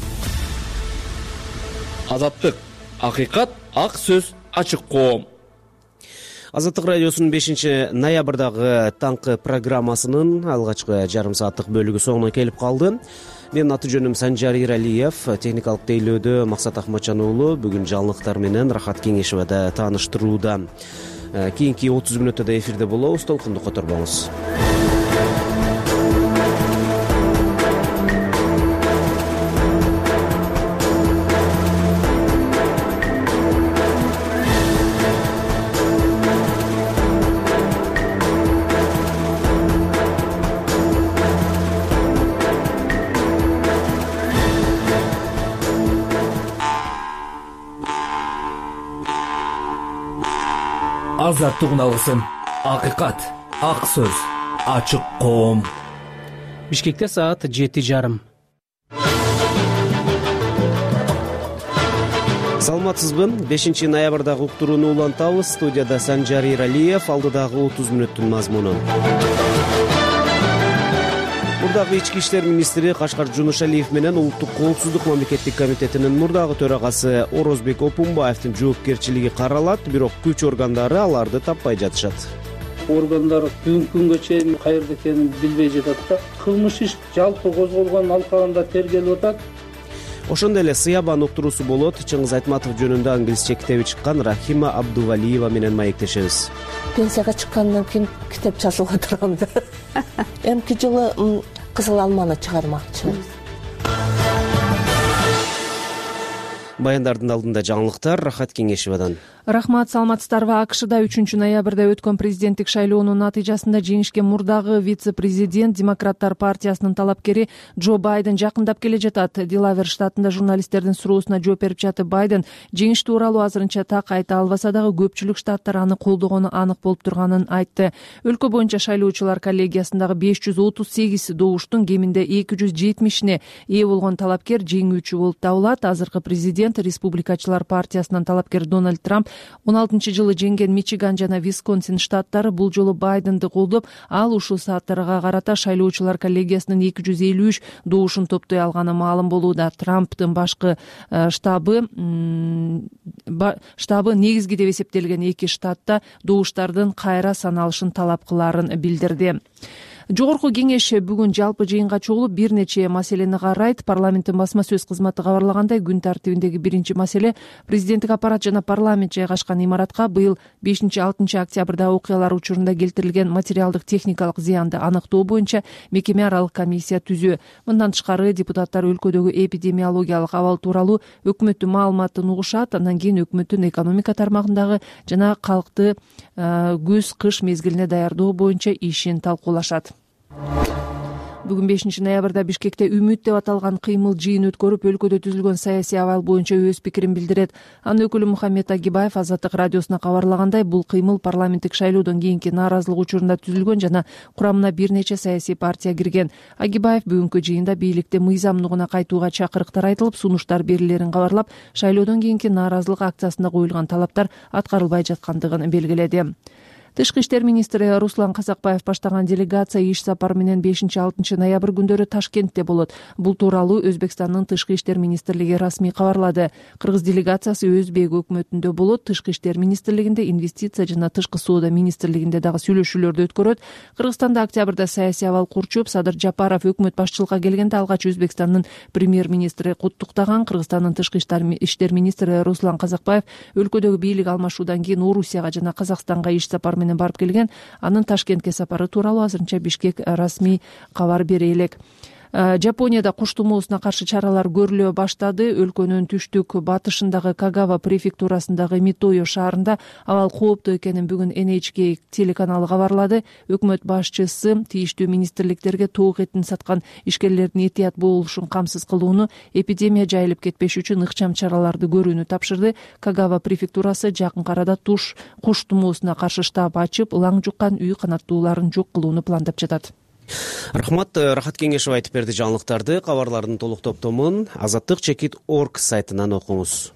Азаттык, акыйкат, ак сөз, ачык коом. Азаттык радиосунун 5-ноябрдагы таңкы программасынын алгачкы жарым сааттык бөлүгү соңуна келип калды. Менин аты жөнүм Санжар Иралиев. Техникалык тейлөөдө Максат Акматжан уулу бүгүн жаңылыктар менен Рахат Кеңешевада тааныштырууда. Кийинки 30 мүнөттө эфирде болобуз, толкунду которбоңуз. Азаттык үналысын, акыйкат, ак сөз, ачык коом. Бишкекте саат 7:30. Саламатсызбы? 5 ноябрдагы уктурууну улантабыз. Студияда Санжар Иралиев, алдыдагы 30 мүнөттүн мазмуну. Мурдагы ички иштер министри Кашкар Жунушалиев менен Улуттук коопсуздук мамлекеттик комитетинин мурдагы төрагасы Орозбек Опунбаевдин жоопкерчилиги каралат, бирок күч органдары аларды таппай жатышат. Органдар бүгүнкү күнгө чейин каерде экенин билбей жатат да. Кылмыш иш жалпы козголгон алкагында тергелип атат. Ошондой эле Сыябан уктуруусу болот. Чыңгыз Айтматов жөнүндө англисче китеби чыккан Рахима Абдувалиева менен маектешебиз. Пенсияга чыккандан кийин китеп жазууга турам да. Эмки жылы Кызыл алманы чыгармакчы. Баяндардын алдында жаңылыктар Рахат Кеңешевадан. Рахмат, саламатсыздарбы? АКШда 3 ноябрда өткөн президенттик шайлоонун натыйжасында жеңишке мурдагы вице-президент Демократтар партиясынын талапкери Джо Байден жакындап келе жатат. Делавер штатында журналисттердин суроосуна жооп берип жатып Байден жеңиш тууралуу азырынча так айта албаса дагы көпчүлүк штаттар аны колдогону анык болуп турганын айтты. Өлкө боюнча шайлоочулар коллегиясындагы 538 добуштун кеминде 270-ине ээ болгон талапкер жеңүүчү болуп табылат. Азыркы президент Республикачылар партиясынын талапкер Дональд Трамп 16-жылы жеңген Мичиган жана Висконсин штаттары бул жолу Байденди колдоп, ал ушул сааттарга карата шайлоочулар коллегиясынын 253 добушун топтой алганы маалым болууда. Трамптын башкы штабы негизги деп эсептелген 2 штатта добуштардын кайра саналышын талап кылаарын билдирди. Жогорку кеңеш бүгүн жалпы жыйынга чогулуп бир нече маселени карайт. Парламенттин басма сөз кызматы кабарлагандай, күн тартибиндеги биринчи маселе президенттик аппарат жана парламент жайгашкан имаратка быйыл 5-6 октябрда окуялар учурунда келтирилген материалдык техникалык зыянды аныктоо боюнча мекеме аралык комиссия түзүү. Мындан тышкары депутаттар өлкөдөгү эпидемиологиялык абал тууралуу өкмөттүн маалыматын угушат, андан кийин өкмөттүн экономика тармагындагы жана калкты көз кыш мезгилине даярдоо боюнча ишин талкуулашат. Бүгүн 5 ноябрда Бишкекте Үмүт деп аталган кыймыл жыйын өткөрүп, өлкөдө түзүлгөн саясий абал боюнча өз пикирин билдирет. Анын өкүлү Мухаммед Агибаев Азаттык радиосуна кабарлагандай, бул кыймыл парламенттик шайлоодон кийинки нааразылык учурунда түзүлгөн жана курамына бир нече саясий партия кирген. Агибаев бүгүнкү жыйында бийликте мыйзамдуугуна кайтууга чакырыктар айтылып, сунуштар берилерин кабарлап, шайлоодон кийинки нааразылык акциясында коюлган талаптар аткарылбай жаткандыгын белгиледи. Тышкы иштер министри Руслан Казакбаев баштаган делегация иш сапары менен 5-6 ноябрь күндөрү Ташкентте болот. Бул тууралуу Өзбекстандын тышкы иштер министрлиги расмий кабарлады. Кыргыз делегациясы Өзбек өкмөтүндө болот. Тышкы иштер министрлигинде, инвестиция жана тышкы соода министрлигинде дагы сүйлөшүүлөрдү өткөрөт. Кыргызстанда октябрда саясий абал курчуп, Садыр Жапаров өкмөт башчылыкка келгенде алгач Өзбекстандын премьер-министри куттуктаган. Кыргызстандын тышкы иштер министри Руслан Казакбаев өлкөдөгү бийлик алмашуудан кийин Орусияга жана Казакстанга иш сапары менен барып келген. Анын Ташкентке сапары тууралуу азырынча Бишкек расмий кабар бере элек. Жапонияда куш тумоосуна каршы чаралар көрүлө баштады. Өлкөнүн түштүк батышындагы Кагава префектурасындагы Митойо шаарында абал кооптуу экенин бүгүн NHK телеканалы кабарлады. Өкмөт башчысы тийиштүү министрликтерге тоок этин саткан ишкерлердин этият болушун камсыз кылууну, эпидемия жайылып кетпеш үчүн ыкчам чараларды көрүүнү тапшырды. Кагава префектурасы жакынкы арада куш тумоосуна каршы штаб ачып, ылаң жуккан үй канаттууларын жок кылууну пландап жатат. Рахмат, Рахат Кеңешев айтып берди жаңылыктарды. Кабарлардын толук топтомун azattik.org сайтынан окуңуз.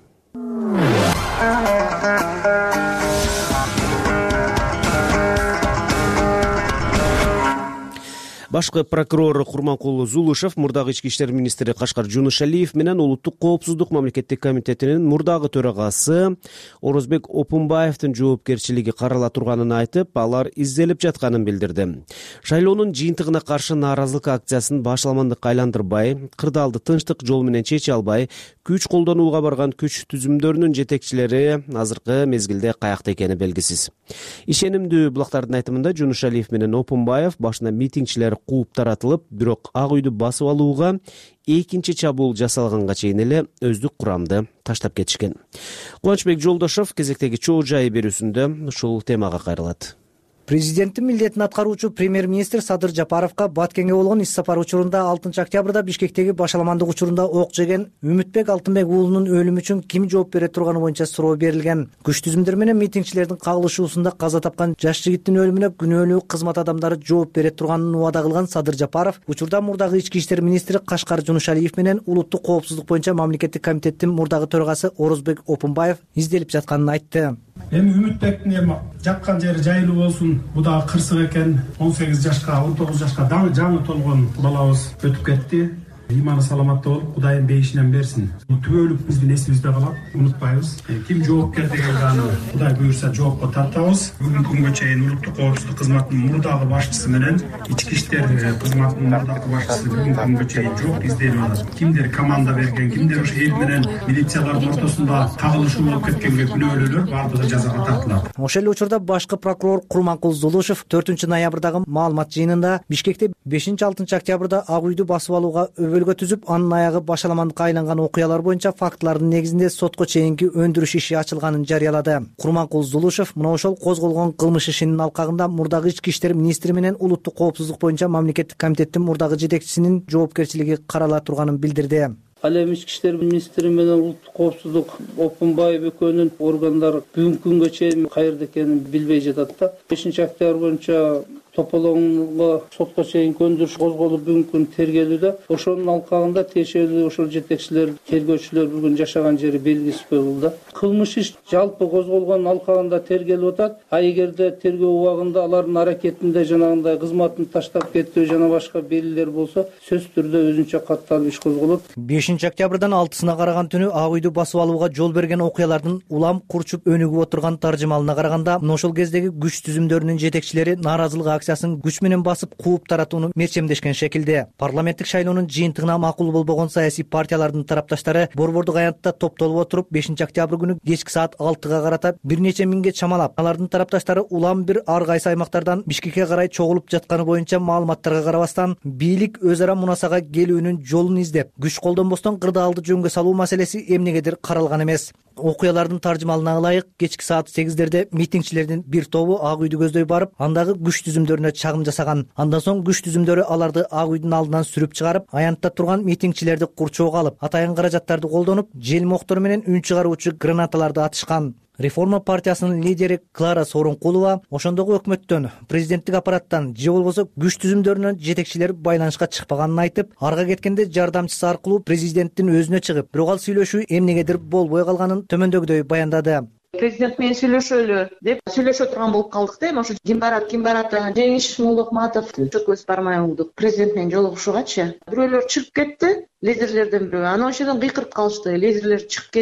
Башкы прокурор Курманкул Зулушев, мурдагы ички иштер министри Кашкар Жунушалиев менен Улуттук коопсуздук мамлекеттик комитетинин мурдагы төрагасы Орозбек Опунбаевдин жоопкерчилиги карала турганын айтып, алар изделип жатканын билдирди. Шайлоонун жыйынтыгына каршы нааразылык акциясын башаламандыкка айландырбай, кырдаалды тынчтык жол менен чече албай, күч колдонууга барган күч түзүмдөрүнүн жетекчилери азыркы мезгилде каякта экени белгисиз. Ишенимдүү булактардын айтымында Жунушалиев менен Опунбаев башына митингчилер кууп таратылып, бирок Ак үйдү басып алууга экинчи чабуул жасалганга чейин эле өздүк курамды таштап кетишкен. Кубанычбек Жолдошов кезектеги чоо жайы берүүсүндө ушул темага кайрылат. Президенттин милдетин аткаруучу премьер-министр Садыр Жапаровго Баткенге болгон иш сапар учурунда 6 октябрда Бишкектеги башаламандык учурунда ок жеген Үмүтбек Алтынбек уулунун өлүмү үчүн ким жооп бере турганы боюнча суроо берилген. Күч түзүмдөр менен митингчилердин кагылышуусунда каза тапкан жаш жигиттин өлүмүнө күнөөлүү кызмат адамдары жооп бере турганын убада кылган Садыр Жапаров учурда мурдагы ички иштер министри Кашкар Жунушалиев менен Улуттук коопсуздук боюнча мамлекеттик комитеттин мурдагы төрагасы Орозбек Опунбаев изделип жатканын айтты. Эми Үмүтбектин жаткан жери жайлуу болсун. Бу да кырсык экен. 18 жашка, 19 жашка жаңы толгон балабыз өтүп кетти. Иманы саламатта болуп, Кудайым бейишинен берсин. Бул түбөлүк биздин эсибизде калат, унутпайбыз. Ким жоопкер деген жаны Кудай буйрса жоопко тартабыз. Бүгүнкү күнгө чейин Улуттук коопсуздук кызматынын мурдагы башчысы менен ички иштер кызматынын мурдагы башчысы бүгүнкү күнгө чейин жок изделип атат. Кимдер команда берген, кимдер ошо эл менен милициялардын ортосунда кагылышуу болуп кеткенге күнөөлүүлөр бардыгы жазага тартылат. Ошол эле учурда башкы прокурор Курманкул Зулушев 4 ноябрдагы маалымат жыйынында Бишкекте 5-6 октябрда Ак үйдү басып алууга өлгө түзүп, анын аягы башаламандыкка айланган окуялар боюнча фактылардын негизинде сотко чейинки өндүрүш иши ачылганын жарыялады. Курманкул Зулушев мына ошол козголгон кылмыш ишинин алкагында мурдагы ички иштер министри менен Улуттук коопсуздук боюнча мамлекеттик комитеттин мурдагы жетекчисинин жоопкерчилиги карала турганын билдирди. Ал эми ички иштер министри менен Улуттук коопсуздук Опунбаев экөөнүн органдары бүгүнкү күнгө чейин каерде экенин билбей жатат да. 5-октябрь боюнча тополоңго сотко чейин көндүрүш козголуп бүгүнкү күн тергелүүдө. Ошонун алкагында тиешелүү ошол жетекчилер, тергөөчүлөр бүгүн жашаган жери белгисиз болду. Кылмыш иш жалпы козголгон алкагында тергелип атат. А эгерде тергөө убагында алардын аракетинде жанагындай кызматын таштап кетүү жана башка белгилер болсо, сөзсүз түрдө өзүнчө катталып иш козголот. 5-октябрдан 6-сына караган түнү Ак үйдү басып алууга жол берген окуялардын улам курчуп өнүгүп отурган таржымалына караганда, ошол кездеги күч түзүмдөрүнүн жетекчилери нааразылык акциясын күч менен басып кууп таратууну мерчемдешкен шекилде. Парламенттик шайлоонун жыйынтыгына макул болбогон саясий партиялардын тарапташтары борбордук аянтта топтолуп отуруп 5-октябрь күнү кечки саат 6-га карата бир нече миңге чамалап, алардын тарапташтары улам бир ар кайсы аймактардан Бишкекке карай чогулуп жатканы боюнча маалыматтарга карабастан, бийлик өз ара мунасага келүүнүн жолун издеп, күч колдонбостон кырдаалды жөнгө салуу маселеси эмнегедир каралган эмес. Окуялардын таржымалына ылайык, кечки саат 8-дерде митингчилердин бир тобу Ак үйдү көздөй барып, андагы күч түзүмдөрүнө чагым жасаган. Андан соң күч түзүмдөрү аларды Ак үйдүн алдынан сүрүп чыгарып, аянтта турган митингчилерди курчоого алып, атайын каражаттарды колдонуп, жел моктор менен үн чыгаруучу гранаталарды атышкан. Реформа партиясынын лидери Клара Сооронкулова ошондогу өкмөттөн, президенттик аппараттан же болбосо күч түзүмдөрүнөн жетекчилер байланышка чыкпаганын айтып, арга кеткенде жардамчысы аркылуу президенттин өзүнө чыгып, бирок ал сүйлөшүү эмнегедир болбой калганын төмөндөгүдөй баяндады. Президент менен сүйлөшөлү деп сүйлөшө турган болуп калдык да. Эми ошо ким барат, Жеңиш Молдокматов чөкөз бармай болдук. Президент менен жолугушуугачы бирөөлөр чыгып кетти. Лидерлерден бирөө. Анан ошодон кыйкырып калышты. Лидерлер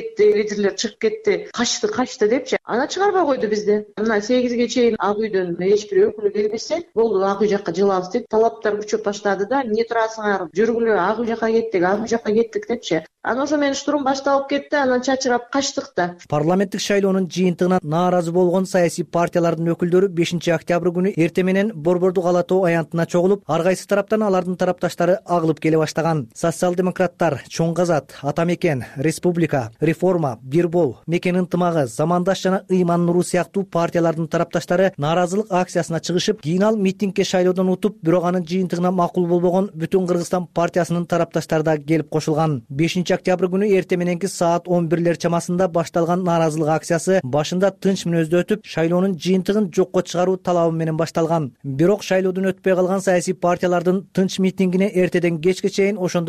чыгып кетти. Качты депчи. Ана чыгарбай койду бизди. Мына 8-ге чейин Ак үйдөн эч бир өкүлү келбесе, болду, Ак үй жакка жылабыз деп талаптар күчөп баштады да. Эмне турасыңар? Жүргүлө, Ак үй жакка кеттик депчи. Анан ошо менен штурм башталып кетти. Анан чачырап качтык да. Парламенттик шайлоонун жыйынтыгына нааразы болгон саясий партиялардын өкүлдөрү 5-октябрь күнү эрте менен борбордук ала тоо аянтына чогулуп, ар кайсы тараптан алардын тарапташтары агылып келе баштаган. Социал-демократтар, Чоң Казат, Ата Мекен, Республика, Реформа, Бирбол, Мекен ынтымагы, Замандаш жана Ыйман Нуру сыяктуу партиялардын тарапташтары нааразылык акциясына чыгышып, кийин ал митингке шайлоодон утуп, бирок анын жыйынтыгына макул болбогон Бүтүн Кыргызстан партиясынын тарапташтары да келип кошулган. 5-октябрь күнү эрте мененки саат 11-лер чамасында башталган нааразылык акциясы башында тынч мүнөздө өтүп, шайлоонун жыйынтыгын жокко чыгаруу талабы менен башталган. Бирок шайлоодон өтпөй калган саясий партиялардын тынч митингине эртеден кечке чейин ошондогу өкмөт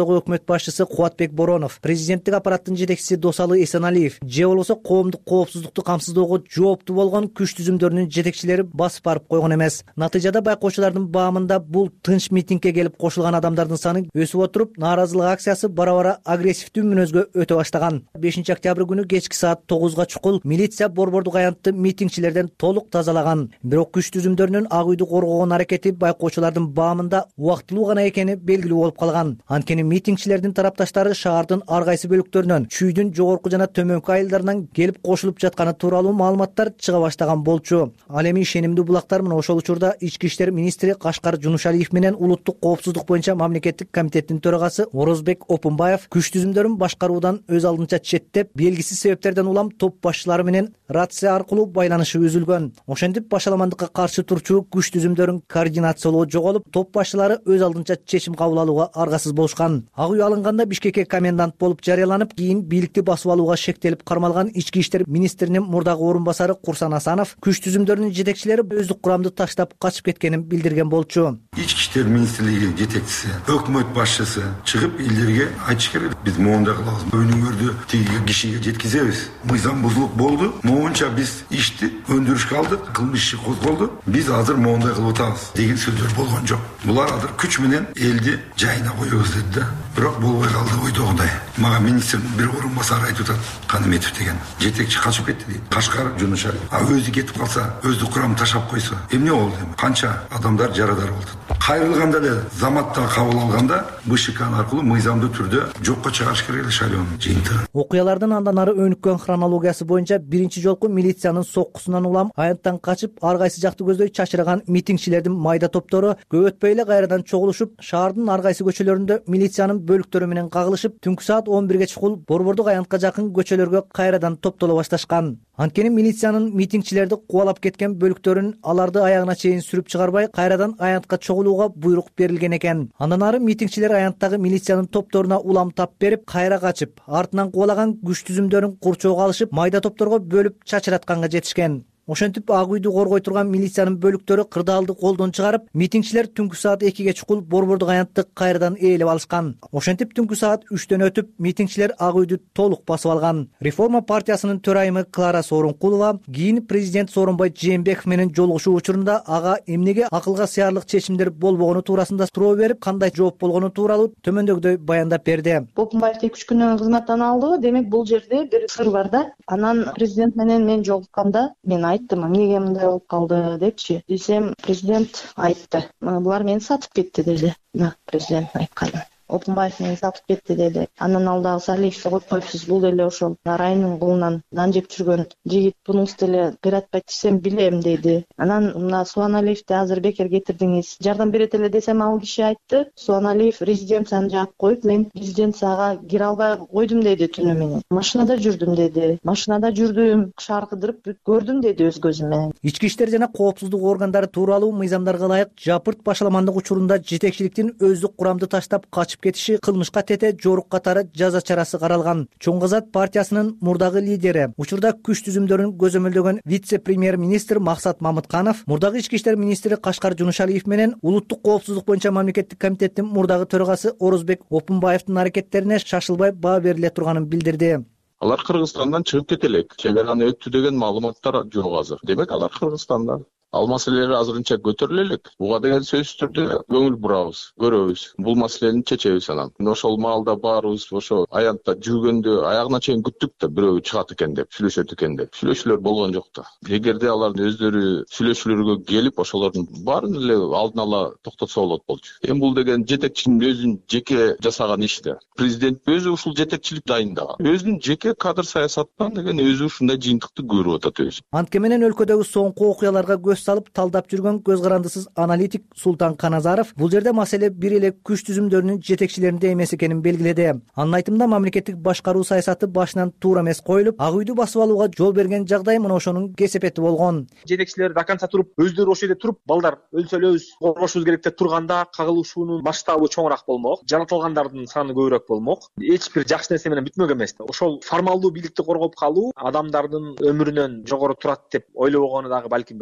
өкмөт башчысы Кубатбек Боронов, президенттик аппараттын жетекчиси Досалы Эсеналиев же болбосо коомдук коопсуздукту камсыздоого жооптуу болгон күч түзүмдөрүнүн жетекчилери басып барып койгон эмес. Натыйжада байкоочулардын баамында бул тынч митингге келип кошулган адамдардын саны өсүп отуруп, нааразылык акциясы бара-бара агрессивдүү мүнөзгө өтө баштаган. 5 октябрь күнү кечки саат 9га чукул милиция Борбордук аянтты митингчилерден толук тазалаган. Бирок күч түзүмдөрүнүн ак үйдү коргогон аракети байкоочулардын баамында убактылуу гана экени белгилүү болуп калган. Анткени митингчилердин тарапташтары шаардын ар кайсы бөлүктөрүнөн, чүйдүн жогорку жана төмөнкү айылдарынан келип кошулуп жатканы тууралуу маалыматтар чыга баштаган болчу. Ал эми ишенимдүү булактар мына ошол учурда Ички иштер министри Кашкар Жунушалиев менен улуттук коопсуздук боюнча мамлекеттик комитеттин төрагасы Орозбек Опунбаев күч түзүмдөрүн башкаруудан өз алдынча четтеп, белгисиз себептерден улам топ башчылары менен рация аркылуу байланышы үзүлгөн. Ошентип башаламандыкка каршы турчу күч түзүмдөрүн координациялоо жоголуп, топ башчылары өз алдынча чечим кабыл алууга аргасыз болушкан. Ак үй алынганда Бишкекке комендант болуп жарыяланып, кийин бийликти басып алууга шектелип кармалган Ички иштер министринин мурдагы орун басары Курсан Асанов күч түзүмдөрүнүн жетекчилери өздүк курамды таштап качып кеткенин билдирген болчу. Ички иштер министрлиги жетекчиси, өкмөт башчысы чыгып элдерге айтыш керек. Биз моундай кылабыз. Өнүгөрдү тиги кишиге жеткизебиз. Мыйзам бузулуп болду. Моунча биз ишти өндүрүшкө алдык, кылмыш иши козголду. Биз азыр моундай кылып атабыз деген сөздөр болгон жок. Булар азыр күч менен элди жайына коебуз деди да. Бирок болбой калды ойдогундай. Мага министрдин бир орун басары айтып атат. Каныметов деген жетекчи качып кетти дейт. Кашкар Жунушалиев. Өзү кетип калса, өздүк курамды ташап койсо, эмне болду эми? Канча адамдар жарадар болду. Кайрылганда эле заматта кабыл алганда БШК аркылуу мыйзамдуу түрдө жокко чыгарыш керек эле шайлоонун жыйынтыгын. Окуялардын андан ары өнүккөн хронологиясы боюнча биринчи жолку милициянын соккусунан улам аянттан качып, ар кайсы жакты көздөй чачыраган митингчилердин майда топтору көп өтпөй эле кайрадан чогулушуп, шаардын ар кайсы көчөлөрүндө милициянын бөлүктөрү менен кагылышып, түнкү саат 11ге чукул Борбордук аянтка жакын көчөлөргө кайрадан топтоло башташкан. Анткени милициянын митингчилерди кубалап кеткен бөлүктөрүн аларды аягына чейин сүрүп чыгарбай, кайрадан аянтка чогулууга буйрук берилген экен. Андан ары митингчилер аянттагы милициянын топторуна улам тап берип, кайра качып, артынан кубалаган күч түзүмдөрүн курчоого алышып, майда топторго бөлүп чачыратканга жетишкен. Ошентип ак үйдү коргой турган милициянын бөлүктөрү кырдаалды колдон чыгарып, митингчилер түнкү саат 2ге чукул Борбордук аянтты кайрадан ээлеп алышкан. Ошентип түнкү саат 3төн өтүп, митингчилер ак үйдү толук басып алган. Реформа партиясынын төрайымы Клара Сооронкулова кийин президент Сооронбай Жээнбеков менен жолугушуу учурунда ага эмнеге акылга сыярлык чечимдер болбогону туурасында суроо берип, кандай жооп болгону тууралуу төмөндөгүдөй баяндап берди. Опунбаев 2-3 күнөн кызматтан алды. Демек бул жерде бир сыр бар да. Анан президент менен мен жолукканда мен айттым, эмнеге мындай болуп калды депчи. Десем, президент айтты. Булар мени сатып кетти деди. Президент айтканы. Опунбаев мени сатып кетти деди. Андан алдагы Салиевди коюп коюпсуз. Бул деле ошол Нарайнын колунан нан жеп жүргөн жигит. Бунуңуз деле кыйратпайт десем билем деди. Анан мына Суаналиевди азыр бекер кетирдиңиз. Жардам берет эле десем, ал киши айтты. Суаналиев резиденцияны жаап коюп, мен резиденцияга кире албай койдум деди түнү менен. Машинада жүрдүм деди. Машинада жүрдүм, шаар кыдырып көрдүм деди өз көзүм менен. Ички иштер жана коопсуздук органдары тууралуу мыйзамдарга ылайык жапырт башаламандык учурунда жетекчиликтин өздүк курамды таштап качып кетиши кылмышка тете жорук катары жаза чарасы каралган. Чоң Казат партиясынын мурдагы лидери, учурда күч түзүмдөрүн көзөмөлдөгөн вице-премьер-министр Максат Мамытканов, мурдагы ички иштер министри Кашкар Жунушалиев менен улуттук коопсуздук боюнча мамлекеттик комитеттин мурдагы төрагасы Орозбек Опунбаевдин аракеттерине шашылбай баа бериле турганын билдирди. Алар Кыргызстандан чыгып кете элек. Чек араны өттү деген маалыматтар жок азыр. Демек алар Кыргызстанда. Ал маселелер азырынча көтөрүлө элек. Буга деген сөзсүз түрдө көңүл бурабыз, көрөбүз. Бул маселени чечебиз анан. Ошол маалда баарыбыз ошо аянтта жүргөндө аягына чейин күттүк да бирөө чыгат экен деп, сүйлөшөт экен деп. Сүйлөшүүлөр болгон жок да. Эгерде алардын өздөрү сүйлөшүүлөргө келип, ошолордун баарын эле алдын ала токтотсо болот болчу. Эми бул деген жетекчинин өзүнүн жеке жасаган иши да. Президент өзү ушул жетекчилик дайындаган. Өзүнүн жеке кадр саясаттан деген өзү ушундай жыйынтыкты көрүп атат өзү. Антке менен өлкөдөгү соңку окуяларга көз салып талдап жүргөн көз карандысыз аналитик Султан Каназаров бул жерде маселе бир эле күч түзүмдөрүнүн жетекчилеринде эмес экенин белгиледи. Анын айтымында мамлекеттик башкаруу саясаты башынан туура эмес коюлуп, ак үйдү басып алууга жол берген жагдай мына ошонун кесепети болгон. Жетекчилер до конца туруп, өздөрү ошол жерде туруп, балдар өлсө өлөбүз, коргошубуз керек деп турганда кагылышуунун масштабы чоңураак болмок, жаратылгандардын саны көбүрөөк болмок. Эч бир жакшы нерсе менен бүтмөк эмес да. Ошол формалдуу бийликти коргоп калуу адамдардын өмүрүнөн жогору турат деп ойлобогону дагы балким бир жакшы нерсе.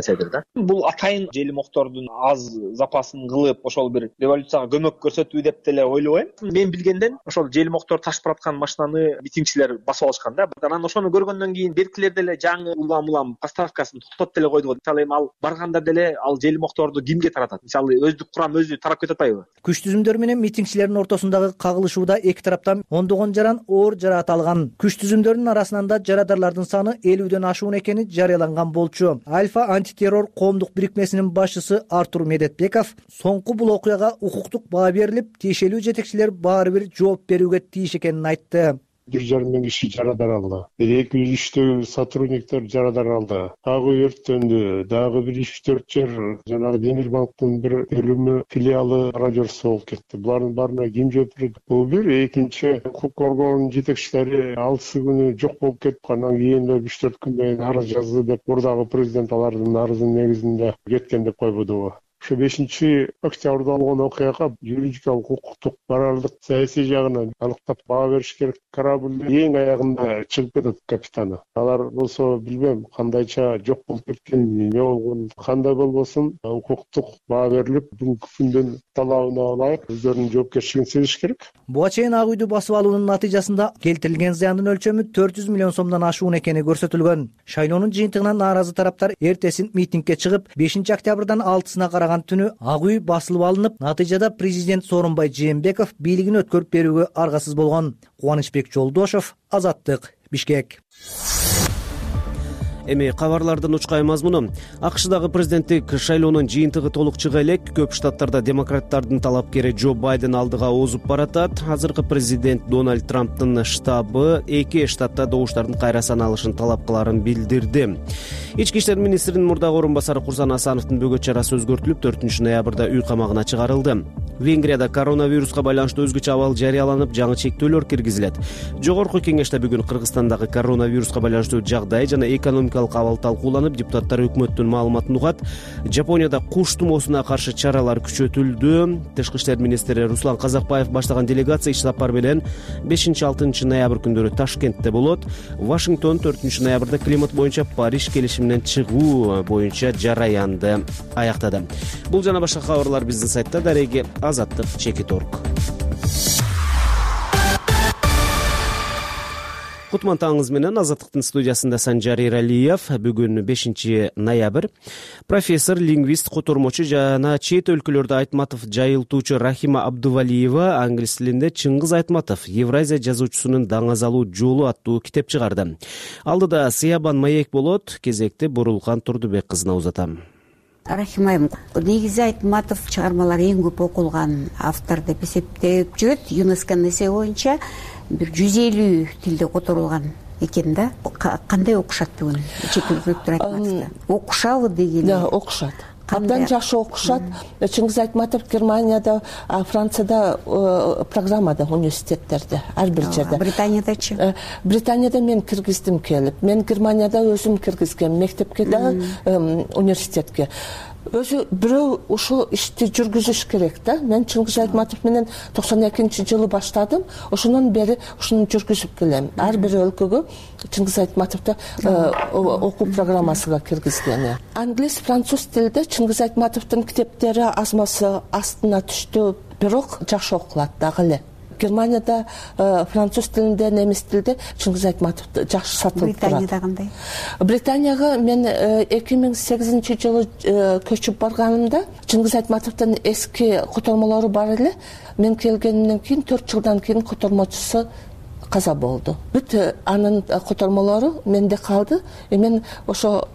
нерседир да. Бул атайын желимоктордун аз запасын кылып ошол бир революцияга көмөк көрсөтүү деп деле ойлобойм. Мен билгенден ошол желимоктор ташып бараткан машинаны митингчилер басып алышкан да. Анан ошону көргөндөн кийин беркилер деле жаңы улам поставкасын токтотуп деле койду. Мисалы эми ал барганда деле ал желимокторду кимге таратат? Мисалы өздүк курам өзү тарап кетип атпайбы? Күч түзүмдөр менен митингчилердин ортосундагы кагылышууда эки тараптан ондогон жаран оор жараат алган. Күч түзүмдөрдүн арасынан да жарадарлардын саны 50ден ашуун экени жарыяланган болчу. Альфа антитеррор коомдук бирикмесинин башчысы Артур Медетбеков соңку бул окуяга укуктук баа берилип, тиешелүү жетекчилер баары бир жооп берүүгө тийиш экенин айтты. 1,5 миң киши жарадар алды. 200 сотрудниктер жарадар алды. Дагы өрттөндү. Дагы 1-3-4 жер жанагы Демир банктын бир бөлүмү филиалы радиосу болуп кетти. Булардын баарына ким жооп берет? Бул бир. Экинчи, укук коргоонун жетекчилери 6 күнү жок болуп кетип, анан кийин 3-4 күндөн арыз жазды деп мурдагы президент алардын арызынын негизинде кеткен деп койбодубу? 5 октябрда болгон окуяга юридикалык, укуктук, моралдык, саясий жагынан аныктап баа бериш керек. Корабль эң аягында чыгып кетет капитаны. Алар болсо билбем кандайча жок болуп кеткен, эмне болгон, кандай болбосун, укуктук баа берилип, бүгүнкү күндөн талабына ылайык өздөрүнүн жоопкерчилигин сезиш керек. Буга чейин Ак үйдү басып алуунун натыйжасында келтирилген зыяндын өлчөмү 400 миллион сомдон ашуун экени көрсөтүлгөн. Шайлоонун жыйынтыгынан нааразы тараптар эртесин митингге чыгып, 5 октябрдан 6-сына караган түнү Ак үй басылып алынып, натыйжада президент Сооронбай Жээнбеков бийлигин өткөрүп берүүгө аргасыз болгон. Кубанычбек Жолдошов, Азаттык, Бишкек. Эми кабарлардын учкай мазмуну. АКШдагы президенттик шайлоонун жыйынтыгы толук чыга элек. Көп штаттарда демократтардын талапкери Джо Байден алдыга озуп баратат. Азыркы президент Дональд Трамптын штабы 2 штатта добуштардын кайра саналышын талап кыларын билдирди. Ички иштер министринин мурдагы орун басары Курсан Асановдун бөгөт чарасы өзгөртүлүп, 4 ноябрда үй камагына чыгарылды. Венгрияда коронавируска байланыштуу өзгөчө абал жарыяланып, жаңы чектөөлөр киргизилет. Жогорку кеңеште бүгүн Кыргызстандагы коронавируска байланыштуу жагдай жана экономикалык абал талкууланып, депутаттар өкмөттүн маалыматын угат. Жапонияда куш тумоосуна каршы чаралар күчөтүлдү. Тышкы иштер министри Руслан Казакбаев баштаган делегация иш сапар менен 5-6 ноябрь күндөрү Ташкентте болот. Вашингтон 4 ноябрда климат боюнча Париж келишиминен чыгуу боюнча жараянды аяктады. Бул жана башка кабарлар биздин сайтта. Дареги Азаттык Чекит.орг. Кутман таңыңыз менен Азаттыктын студиясында Санжар Эралиев. Бүгүн 5 ноябрь. Профессор, лингвист, котормочу жана чет өлкөлөрдө Айтматов жайылтуучу Рахима Абдувалиева англис тилинде Чыңгыз Айтматов Евразия жазуучусунун даңазалуу жолу аттуу китеп чыгарды. Алдыда Сыябан маек болот. Кезекте Бурулкан Турдубек кызына узатам. Рахима айым, негизи Айтматов чыгармалары эң көп окулган автор деп эсептелип жүрөт. ЮНЕСКОнун эсеби боюнча бир 150 тилде которулган экен да. Кандай окушат бүгүн чет өлкөлүктөр Айтматовду? Окушабы дегени? Да, окушат. Абдан жакшы окушат. Чыңгыз Айтматов Германияда, Францияда программада университеттерде, ар бир жерде. Британиядачы? Британияда мен киргиздим келип. Мен Германияда өзүм киргизгем, мектепке да, университетке. Өзү бирөө ушул ишти жүргүзүш керек да. Мен Чыңгыз Айтматов менен 92-жылы баштадым. Ошондон бери ушуну жүргүзүп келем. Ар бир өлкөгө Чыңгыз Айтматовду окуу программасына киргизген. Англис, француз тилде Чыңгыз Айтматовдун китептери азмасы астына түштү, бирок жакшы окулат дагы эле. Германияда француз тилинде, немис тилинде Чыңгыз Айтматов жакшы сатылып турат. Британияда кандай? Британияга мен 2008-жылы көчүп барганымда Чыңгыз Айтматовдун эски котормолору бар эле. Мен келгенден кийин 4 жылдан кийин котормочусу каза болду. Бүт анын котормолору менде калды. Мен ошо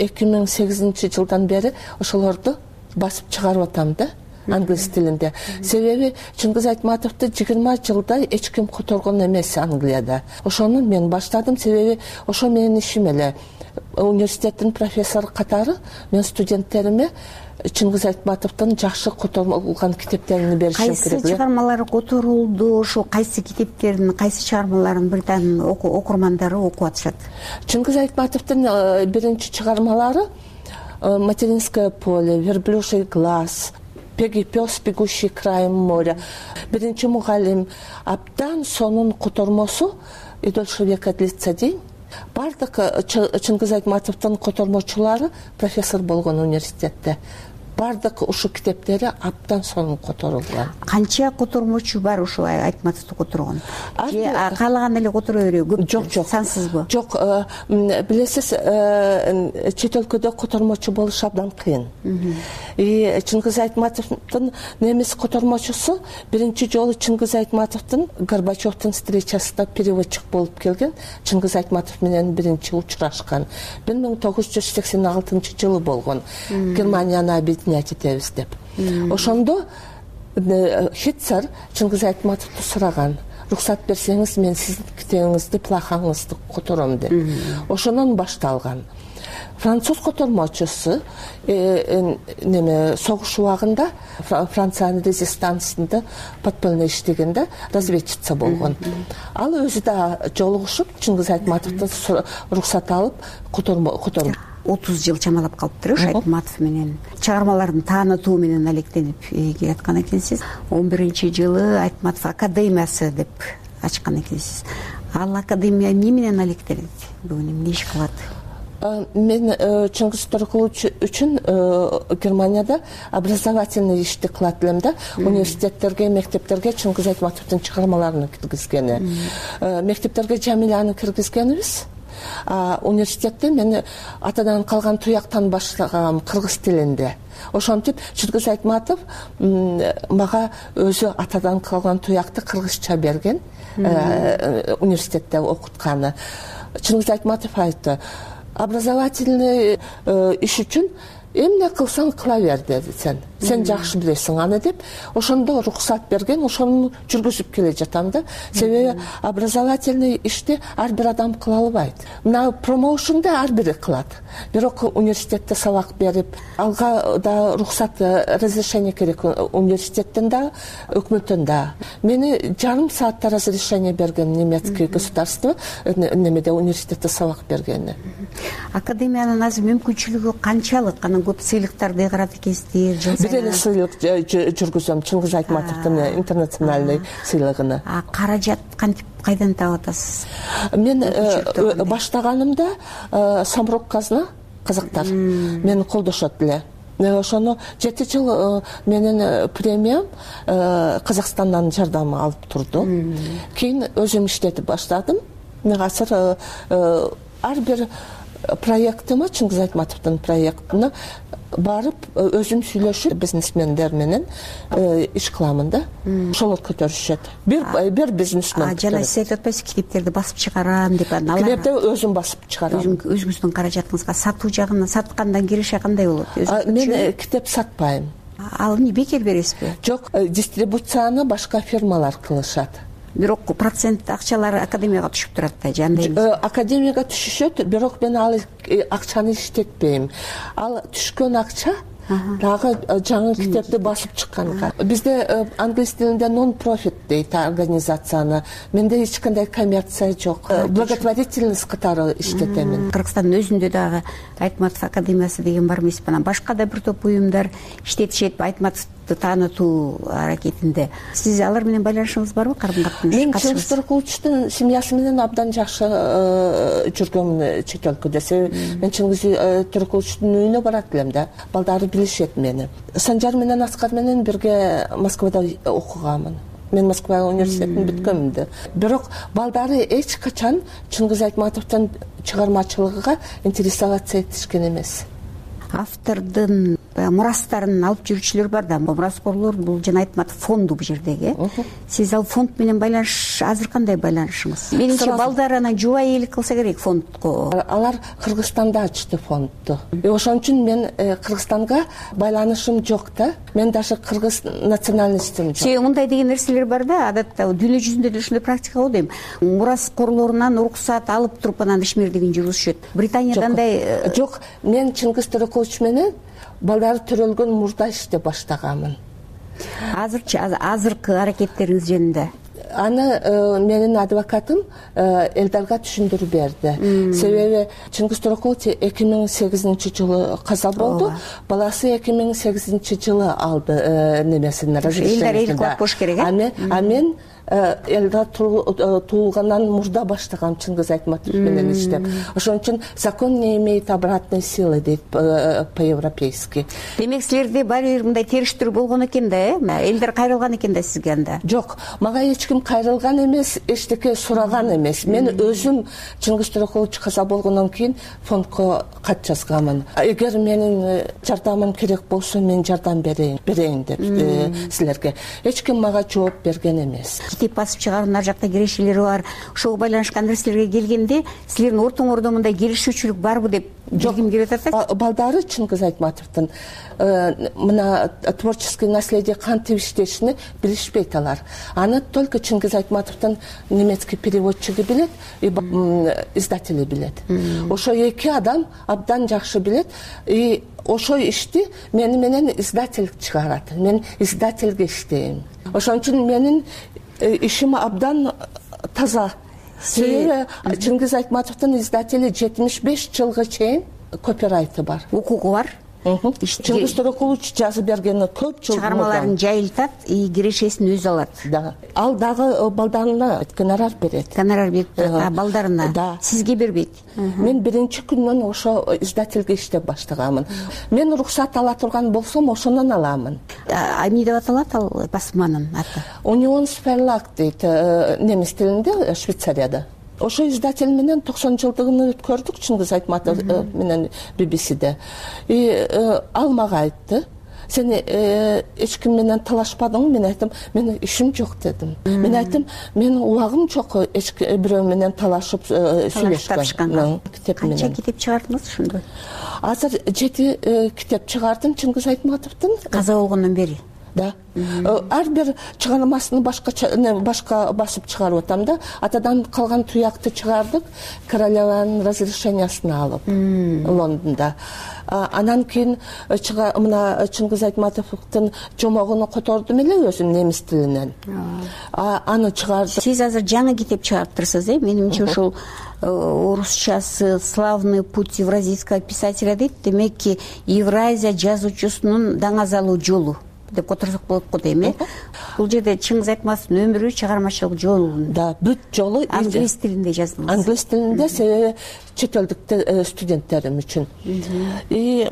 2008-жылдан бери ошолорду басып чыгарып атам да. Англис тилинде. Себеби Чыңгыз Айтматовду 20 жылда эч ким которгон эмес Англияда. Ошону мен баштадым, себеби ошо менин ишим эле. Университеттин профессору катары мен студенттериме Чыңгыз Айтматовдун жакшы которулган китептерин беришим керек. Кайсы чыгармалары которулду, ошо кайсы китептерин, кайсы чыгармаларын Британ окурмандары окуп атышат? Чыңгыз Айтматовдун биринчи чыгармалары «Материнское поле», «Верблюжий глаз», «Пеги пес, бегущий краем моря», «Биринчи мугалим», абдан сонун котормосу «И дольше века длится день». Бардык Чыңгыз Айтматовдун котормочулары профессор болгон университетте. Бардык ушу китептери абдан сонун которулган. Канча котормочу бар ушу Айтматовду которгон? Же каалаган эле которо береби? Жок, сансызбы? Жок, билесиз, чет өлкөдө котормочу болуш абдан кыйын. Чыңгыз Айтматовдун немис котормочусу биринчи жолу Чыңгыз Айтматовдун Горбачевдун встречасында переводчик болуп келген. Чыңгыз Айтматов менен биринчи учурашкан. 1986 жылы болгон. Германияны объединять этебиз деп. Ошондо Хитцер Чыңгыз Айтматовду сураган. Рухсат берсеңиз, мен сиздин китебиңизди, плахаңызды котором деп. Ошонон башталган. Француз котормочусу согуш убагында Франциянын резистансында подпольно иштегенде разведчица болгон. Ал өзү да жолугушуп Чыңгыз Айтматовдон рухсат алып котормо 30 жыл чамалап калыптыр Айтматов менен чыгармаларын таанытуу менен алектенип келаткан экенсиз. 11-жылы Айтматов академиясы деп ачкан экенсиз. Ал академия эмне менен алектенет? Бүгүн эмне иш кылат? Мен Чыңгыз Торкулович үчүн Германияда образовательный ишти кылат элем да. Университеттерге, мектептерге Чыңгыз Айтматовдун чыгармаларын киргизгени. Мектептерге Жамиляны киргизгенбиз. Университетте мен атадан калган туяктан башлагам кыргыз тилинде. Ошентип Чыңгыз Айтматов мага өзү атадан калган туякты кыргызча берген, университетте окутканы. Чыңгыз Айтматов айтты: образовательный иш үчүн эмне кылсаң кыла бер деди сен. Сен жакшы билесиң аны деп. Ошондо рухсат берген, ошону жүргүзүп келе жатам да. Себеби образовательный ишти ар бир адам кыла албайт. Мына промоушнду ар бири кылат. Бирок университетте сабак берип, алга да рухсат, разрешение керек университеттен да, өкмөттөн да. Мени жарым саатта разрешение берген немецкий государство немеде университетте сабак бергени. Академиянын азыр мүмкүнчүлүгү канчалык? Анан көп сыйлыктарды карат экенсиздер. Бир эле сыйлык жүргүзөм, Чыңгыз Айтматовдун интернациональный сыйлыгыны. Каражат кантип кайдан таап атасыз? Мен баштаганымда Самұрық Қазына казактар мени колдошот эле. Ошону 7 жыл менин премиям Казакстандан жардам алып турду. Кийин өзүм иштетип баштадым. Мен азыр ар бир проектыма, Чыңгыз Айтматовдун проектына барып өзүм сүйлөшүп бизнесмендер менен иш кыламын да. Ошолор көтөрүшөт. Бир бизнесмен. Жана сиз айтып атпайсыз, китептерди басып чыгарам деп, анан китепти өзүм басып чыгарам. Өзүңүздүн каражатыңызга сатуу жагынан саткандан киреше кандай болот? Мен китеп сатпайм. Ал эмне, бекер бересизби? Жок, дистрибуцияны башка фирмалар кылышат. Бирок процент акчалары академияга түшүп турат да, жандай эмес. Академияга түшүшөт, бирок мен ал акчаны иштетпейм. Ал түшкөн акча дагы жаңы китепти басып чыкканга. Бизде англис тилинде non-profit дейт организацияны. Менде эч кандай коммерция жок. Благотворительность катары иштетемин. Кыргызстандын өзүндө дагы Айтматов академиясы деген бар эмеспи? Анан башка да бир топ уюмдар иштетишет Айтматовду таанытуу аракетинде. Сиз алар менен байланышыңыз барбы? Карым-катышыңыз? Мен Чыңгыз Торкуловичтун семьясы менен абдан жакшы жүргөм чет өлкөдө. Мен Чыңгыз Торкуловичтун үйүнө барат элем да. Балдары билишет мени. Санжар менен Аскар менен бирге Москвада окуганмын. Мен Москва университетин бүткөнмүн да. Бирок балдары эч качан Чыңгыз Айтматовдун чыгармачылыгыга интересоваться этишкен эмес. Автордун мурастарын алып жүрүүчүлөр бар да, мураскорлор, бул жана Айтматов фонду бул жердеги. Сиз ал фонд менен байланыш, азыр кандай байланышыңыз? Менимче балдар анан жубай элек кылса керек фондко. Алар Кыргызстанда ачты фондду. Ошон үчүн мен Кыргызстанга байланышым жок да. Мен даже кыргыз национальностьум жок. Мындай деген нерселер бар да, адатта дүйнө жүзүндө да ушундай практика болот дейм. Мураскорлорунан уруксат алып туруп анан ишмердигин жүргүзүшөт. Британияда андай жок. Мен Чыңгыз Торкулович менен балдары төрөлгөн мурда иштеп баштаганмын. Азыркы аракеттериңиз жөнүндө аны менин адвокатым Элдарга түшүндүрүп берди. Себеби Чыңгыз Торкулович 2008 жылы каза болду. Баласы 2008 жылы алды немесин разрешениесин. Элдар элик болуш керек. А мен элдер туулгандан мурда баштагам Чыңгыз Айтматов менен иштеп. Ошон үчүн закон не имеет обратной силы дейт по-европейски. Демек силерде бар бир мындай териштирүү болгон экен да, элдер кайрылган экен да сизге анда? Жок, мага эч ким кайрылган эмес, эчтеке сураган эмес. Мен өзүм Чыңгыз Төрөкулович каза болгондон кийин фондко кат жазганмын. Эгер менин жардамым керек болсо мен жардам берейин деп силерге. Эч ким мага жооп берген эмес. Китеп басып чыгаруу ар жакта кирешелери бар. Ошого байланышкан нерселерге келгенде силердин ортоңордо мындай келишүүчүлүк барбы деп билгим келип атат. Балдары Чыңгыз Айтматовдун мына творческий наследие кантип иштешини билишпейт алар. Аны только Чыңгыз Айтматовдун немецкий переводчиги билет, издатели билет. Ошо эки адам абдан жакшы билет. И ошо ишти мени менен издатель чыгарат. Мен издательге иштейм. Ошон үчүн менин ишим абдан таза. Чыңгыз Айтматовдун издатели 75 жылга чейин копирайты бар. Укугу бар. Чыңгыз Төрөкулович жазып бергени көп жыл. Чыгармаларын жайылтат, кирешесин өзү алат. Да. Ал дагы балдарына гонорар берет. Гонорар берет, балдарына. Да. Сизге бербейт. Мен биринчи күндөн ошо издательге иштеп баштаганмын. Мен уруксат ала турган болсом, ошонун аламын. Эмне деп аталат ал басманын аты? Unionsverlag дейт немис тилинде, Швейцарияда. Ошо издатель менен 90 жылдыгын өткөрдүк Чыңгыз Айтматов менен BBC-де. И ал мага айтты: "Сен эч ким менен талашпадыңбы?" Мен айттым: "Менин ишим жок" дедим. Мен айттым: "Менин убагым жок эч бирөө менен талашып сүйлөшкөнгө." Канча китеп чыгардыңыз ошондой? Азыр 7 китеп чыгардым Чыңгыз Айтматовдун. Каза болгондон бери. Да. Ар бир чыгармасын башка басып чыгарып атам да. Атадан калган туякты чыгардык королеванын разрешениясын алып Лондонда. Анан кийин мына Чыңгыз Айтматовдун жомогуну котордум эле өзүм немис тилинен. Аны чыгардым. Сиз азыр жаңы китеп чыгарыптырсыз, менимче ошол орусчасы "Славный путь евразийского писателя" дейт. Демек, Евразия жазуучусунун даңазалуу жолу деп которсок болот го дейм, э? Бул жерде Чыңгыз Айтматовдун өмүрү, чыгармачылык жолу. Да, бүт жолу англис тилинде жаздыңыз. Англис тилинде, себеби чет элдик студенттерим үчүн. И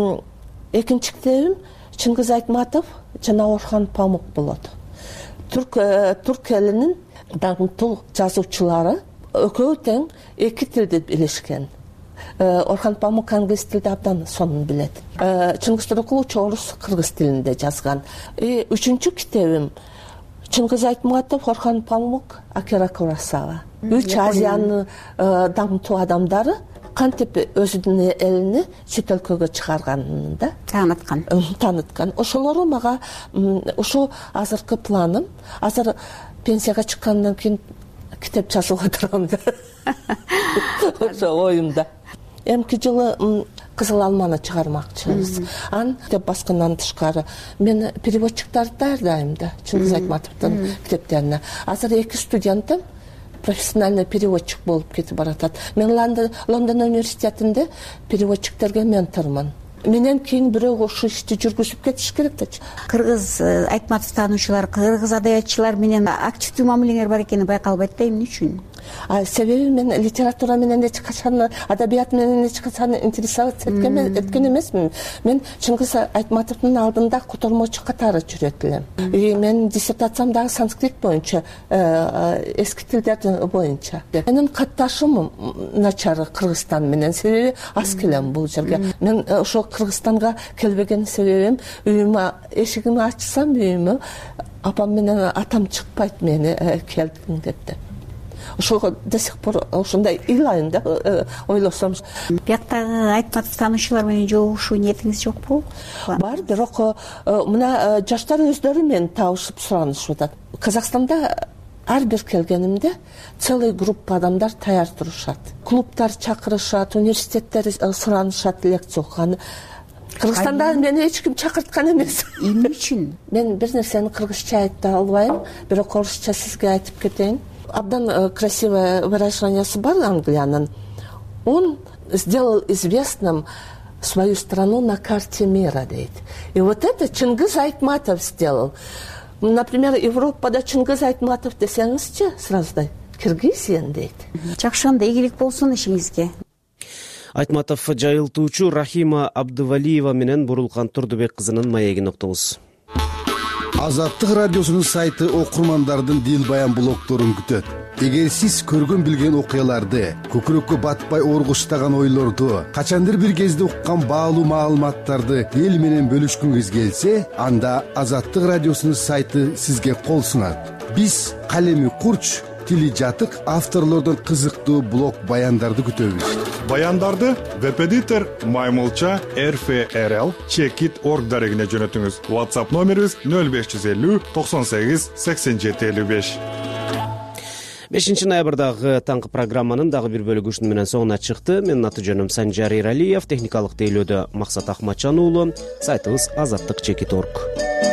экинчи китебим Чыңгыз Айтматов жана Орхан Памук болот. Түрк элинин даңктуу жазуучулары экөө тең эки тилди билишкен. Орхан Памук англис тилде абдан сонун билет. Чыңгыз Төрөкулович орус, кыргыз тилинде жазган. Үчүнчү китебим Чыңгыз Айтматов, Орхан Памук, Акира Куросава. Үч Азиянын даңктуу адамдары кантип өзүнүн элини чет өлкөгө чыгарганын да тааныткан. Ошолору мага ошо азыркы планым. Азыр пенсияга чыккандан кийин китеп жазууга турам да. Ошо оюмда. Эмки жылы Кызыл алманы чыгармакчыбыз. Ан китеп баскандан тышкары мен переводчиктарды ар дайым да Чыңгыз Айтматовдун китептерине. Азыр 2 студентим профессиональный переводчик болуп кетип баратат. Мен Лондон университетинде переводчиктерге ментормун. Менен кийин бирөө ошо ишти жүргүзүп кетиш керек да. Кыргыз Айтматов таануучулар, кыргыз адабиятчылар менен активдүү мамилеңер бар экени байкалбайт да, эмне үчүн? Себеби мен литература менен эч качан, адабият менен эч качан интересоваться эткен эмесмин. Мен Чыңгыз Айтматовдун алдында котормочу катары жүрөт элем. Мен диссертациям дагы санскрит боюнча, эски тилдер боюнча. Менин катташым начар Кыргызстан менен, себеби аз келем бул жерге. Мен ошо Кыргызстанга келбеген себебим, үйүмө эшигимди ачсам үйүмө апам менен атам чыкпайт, мени келдиң депти. Ошого до сих пор ошондой ыйлайм да, ойлосом. Бияктагы Айтматов таануучулар менен жолугушуу ниетиңиз жокпу? Бар, бирок мына жаштар өздөрү менен табышып суранышып атат. Казакстанда ар бир келгенимде целый группа адамдар даяр турушат. Клубдар чакырышат, университеттер суранышат лекция окуганы. Кыргызстанда мени эч ким чакырткан эмес. Эмне үчүн? Мен бир нерсени кыргызча айта албайм, бирок орусча сизге айтып кетейин. Абдан красивое выражениясы бар Англиянын. Он сделал известным свою страну на карте мира, дейт. И вот это Чыңгыз Айтматов сделал. Например, Европада Чыңгыз Айтматов десеңизчи, сразу Киргизиян дейт. Жакшы, анда ийгилик болсун ишиңизге. Айтматов жайылтуучу Рахима Абдывалиева менен Бурулкан Турдубек кызынын маегин уктуңуз. Азаттык радиосунун сайты окурмандардын дил баян блогторун күтөт. Эгер сиз көргөн билген окуяларды, көкүрөккө батпай оргуштаган ойлорду, качандыр бир кезде уккан баалуу маалыматтарды эл менен бөлүшкүңүз келсе, анда Азаттык радиосунун сайты сизге кол сунат. Биз калеми курч, тили жатык авторлордон кызыктуу блог баяндарды күтөбүз. Баяндарды веб-эдитор Маймылча RFRL Checkit.org дарегине жөнөтүңүз. WhatsApp номерибиз 0550 98 87 55. 5 ноябрдагы таңкы программанын дагы бир бөлүгү ушуну менен соңуна чыкты. Менин аты жөнүм Санжар Эралиев, техникалык тейлөөдө Максат Ахматжан уулу, сайтыбыз Азаттык Checkit.org.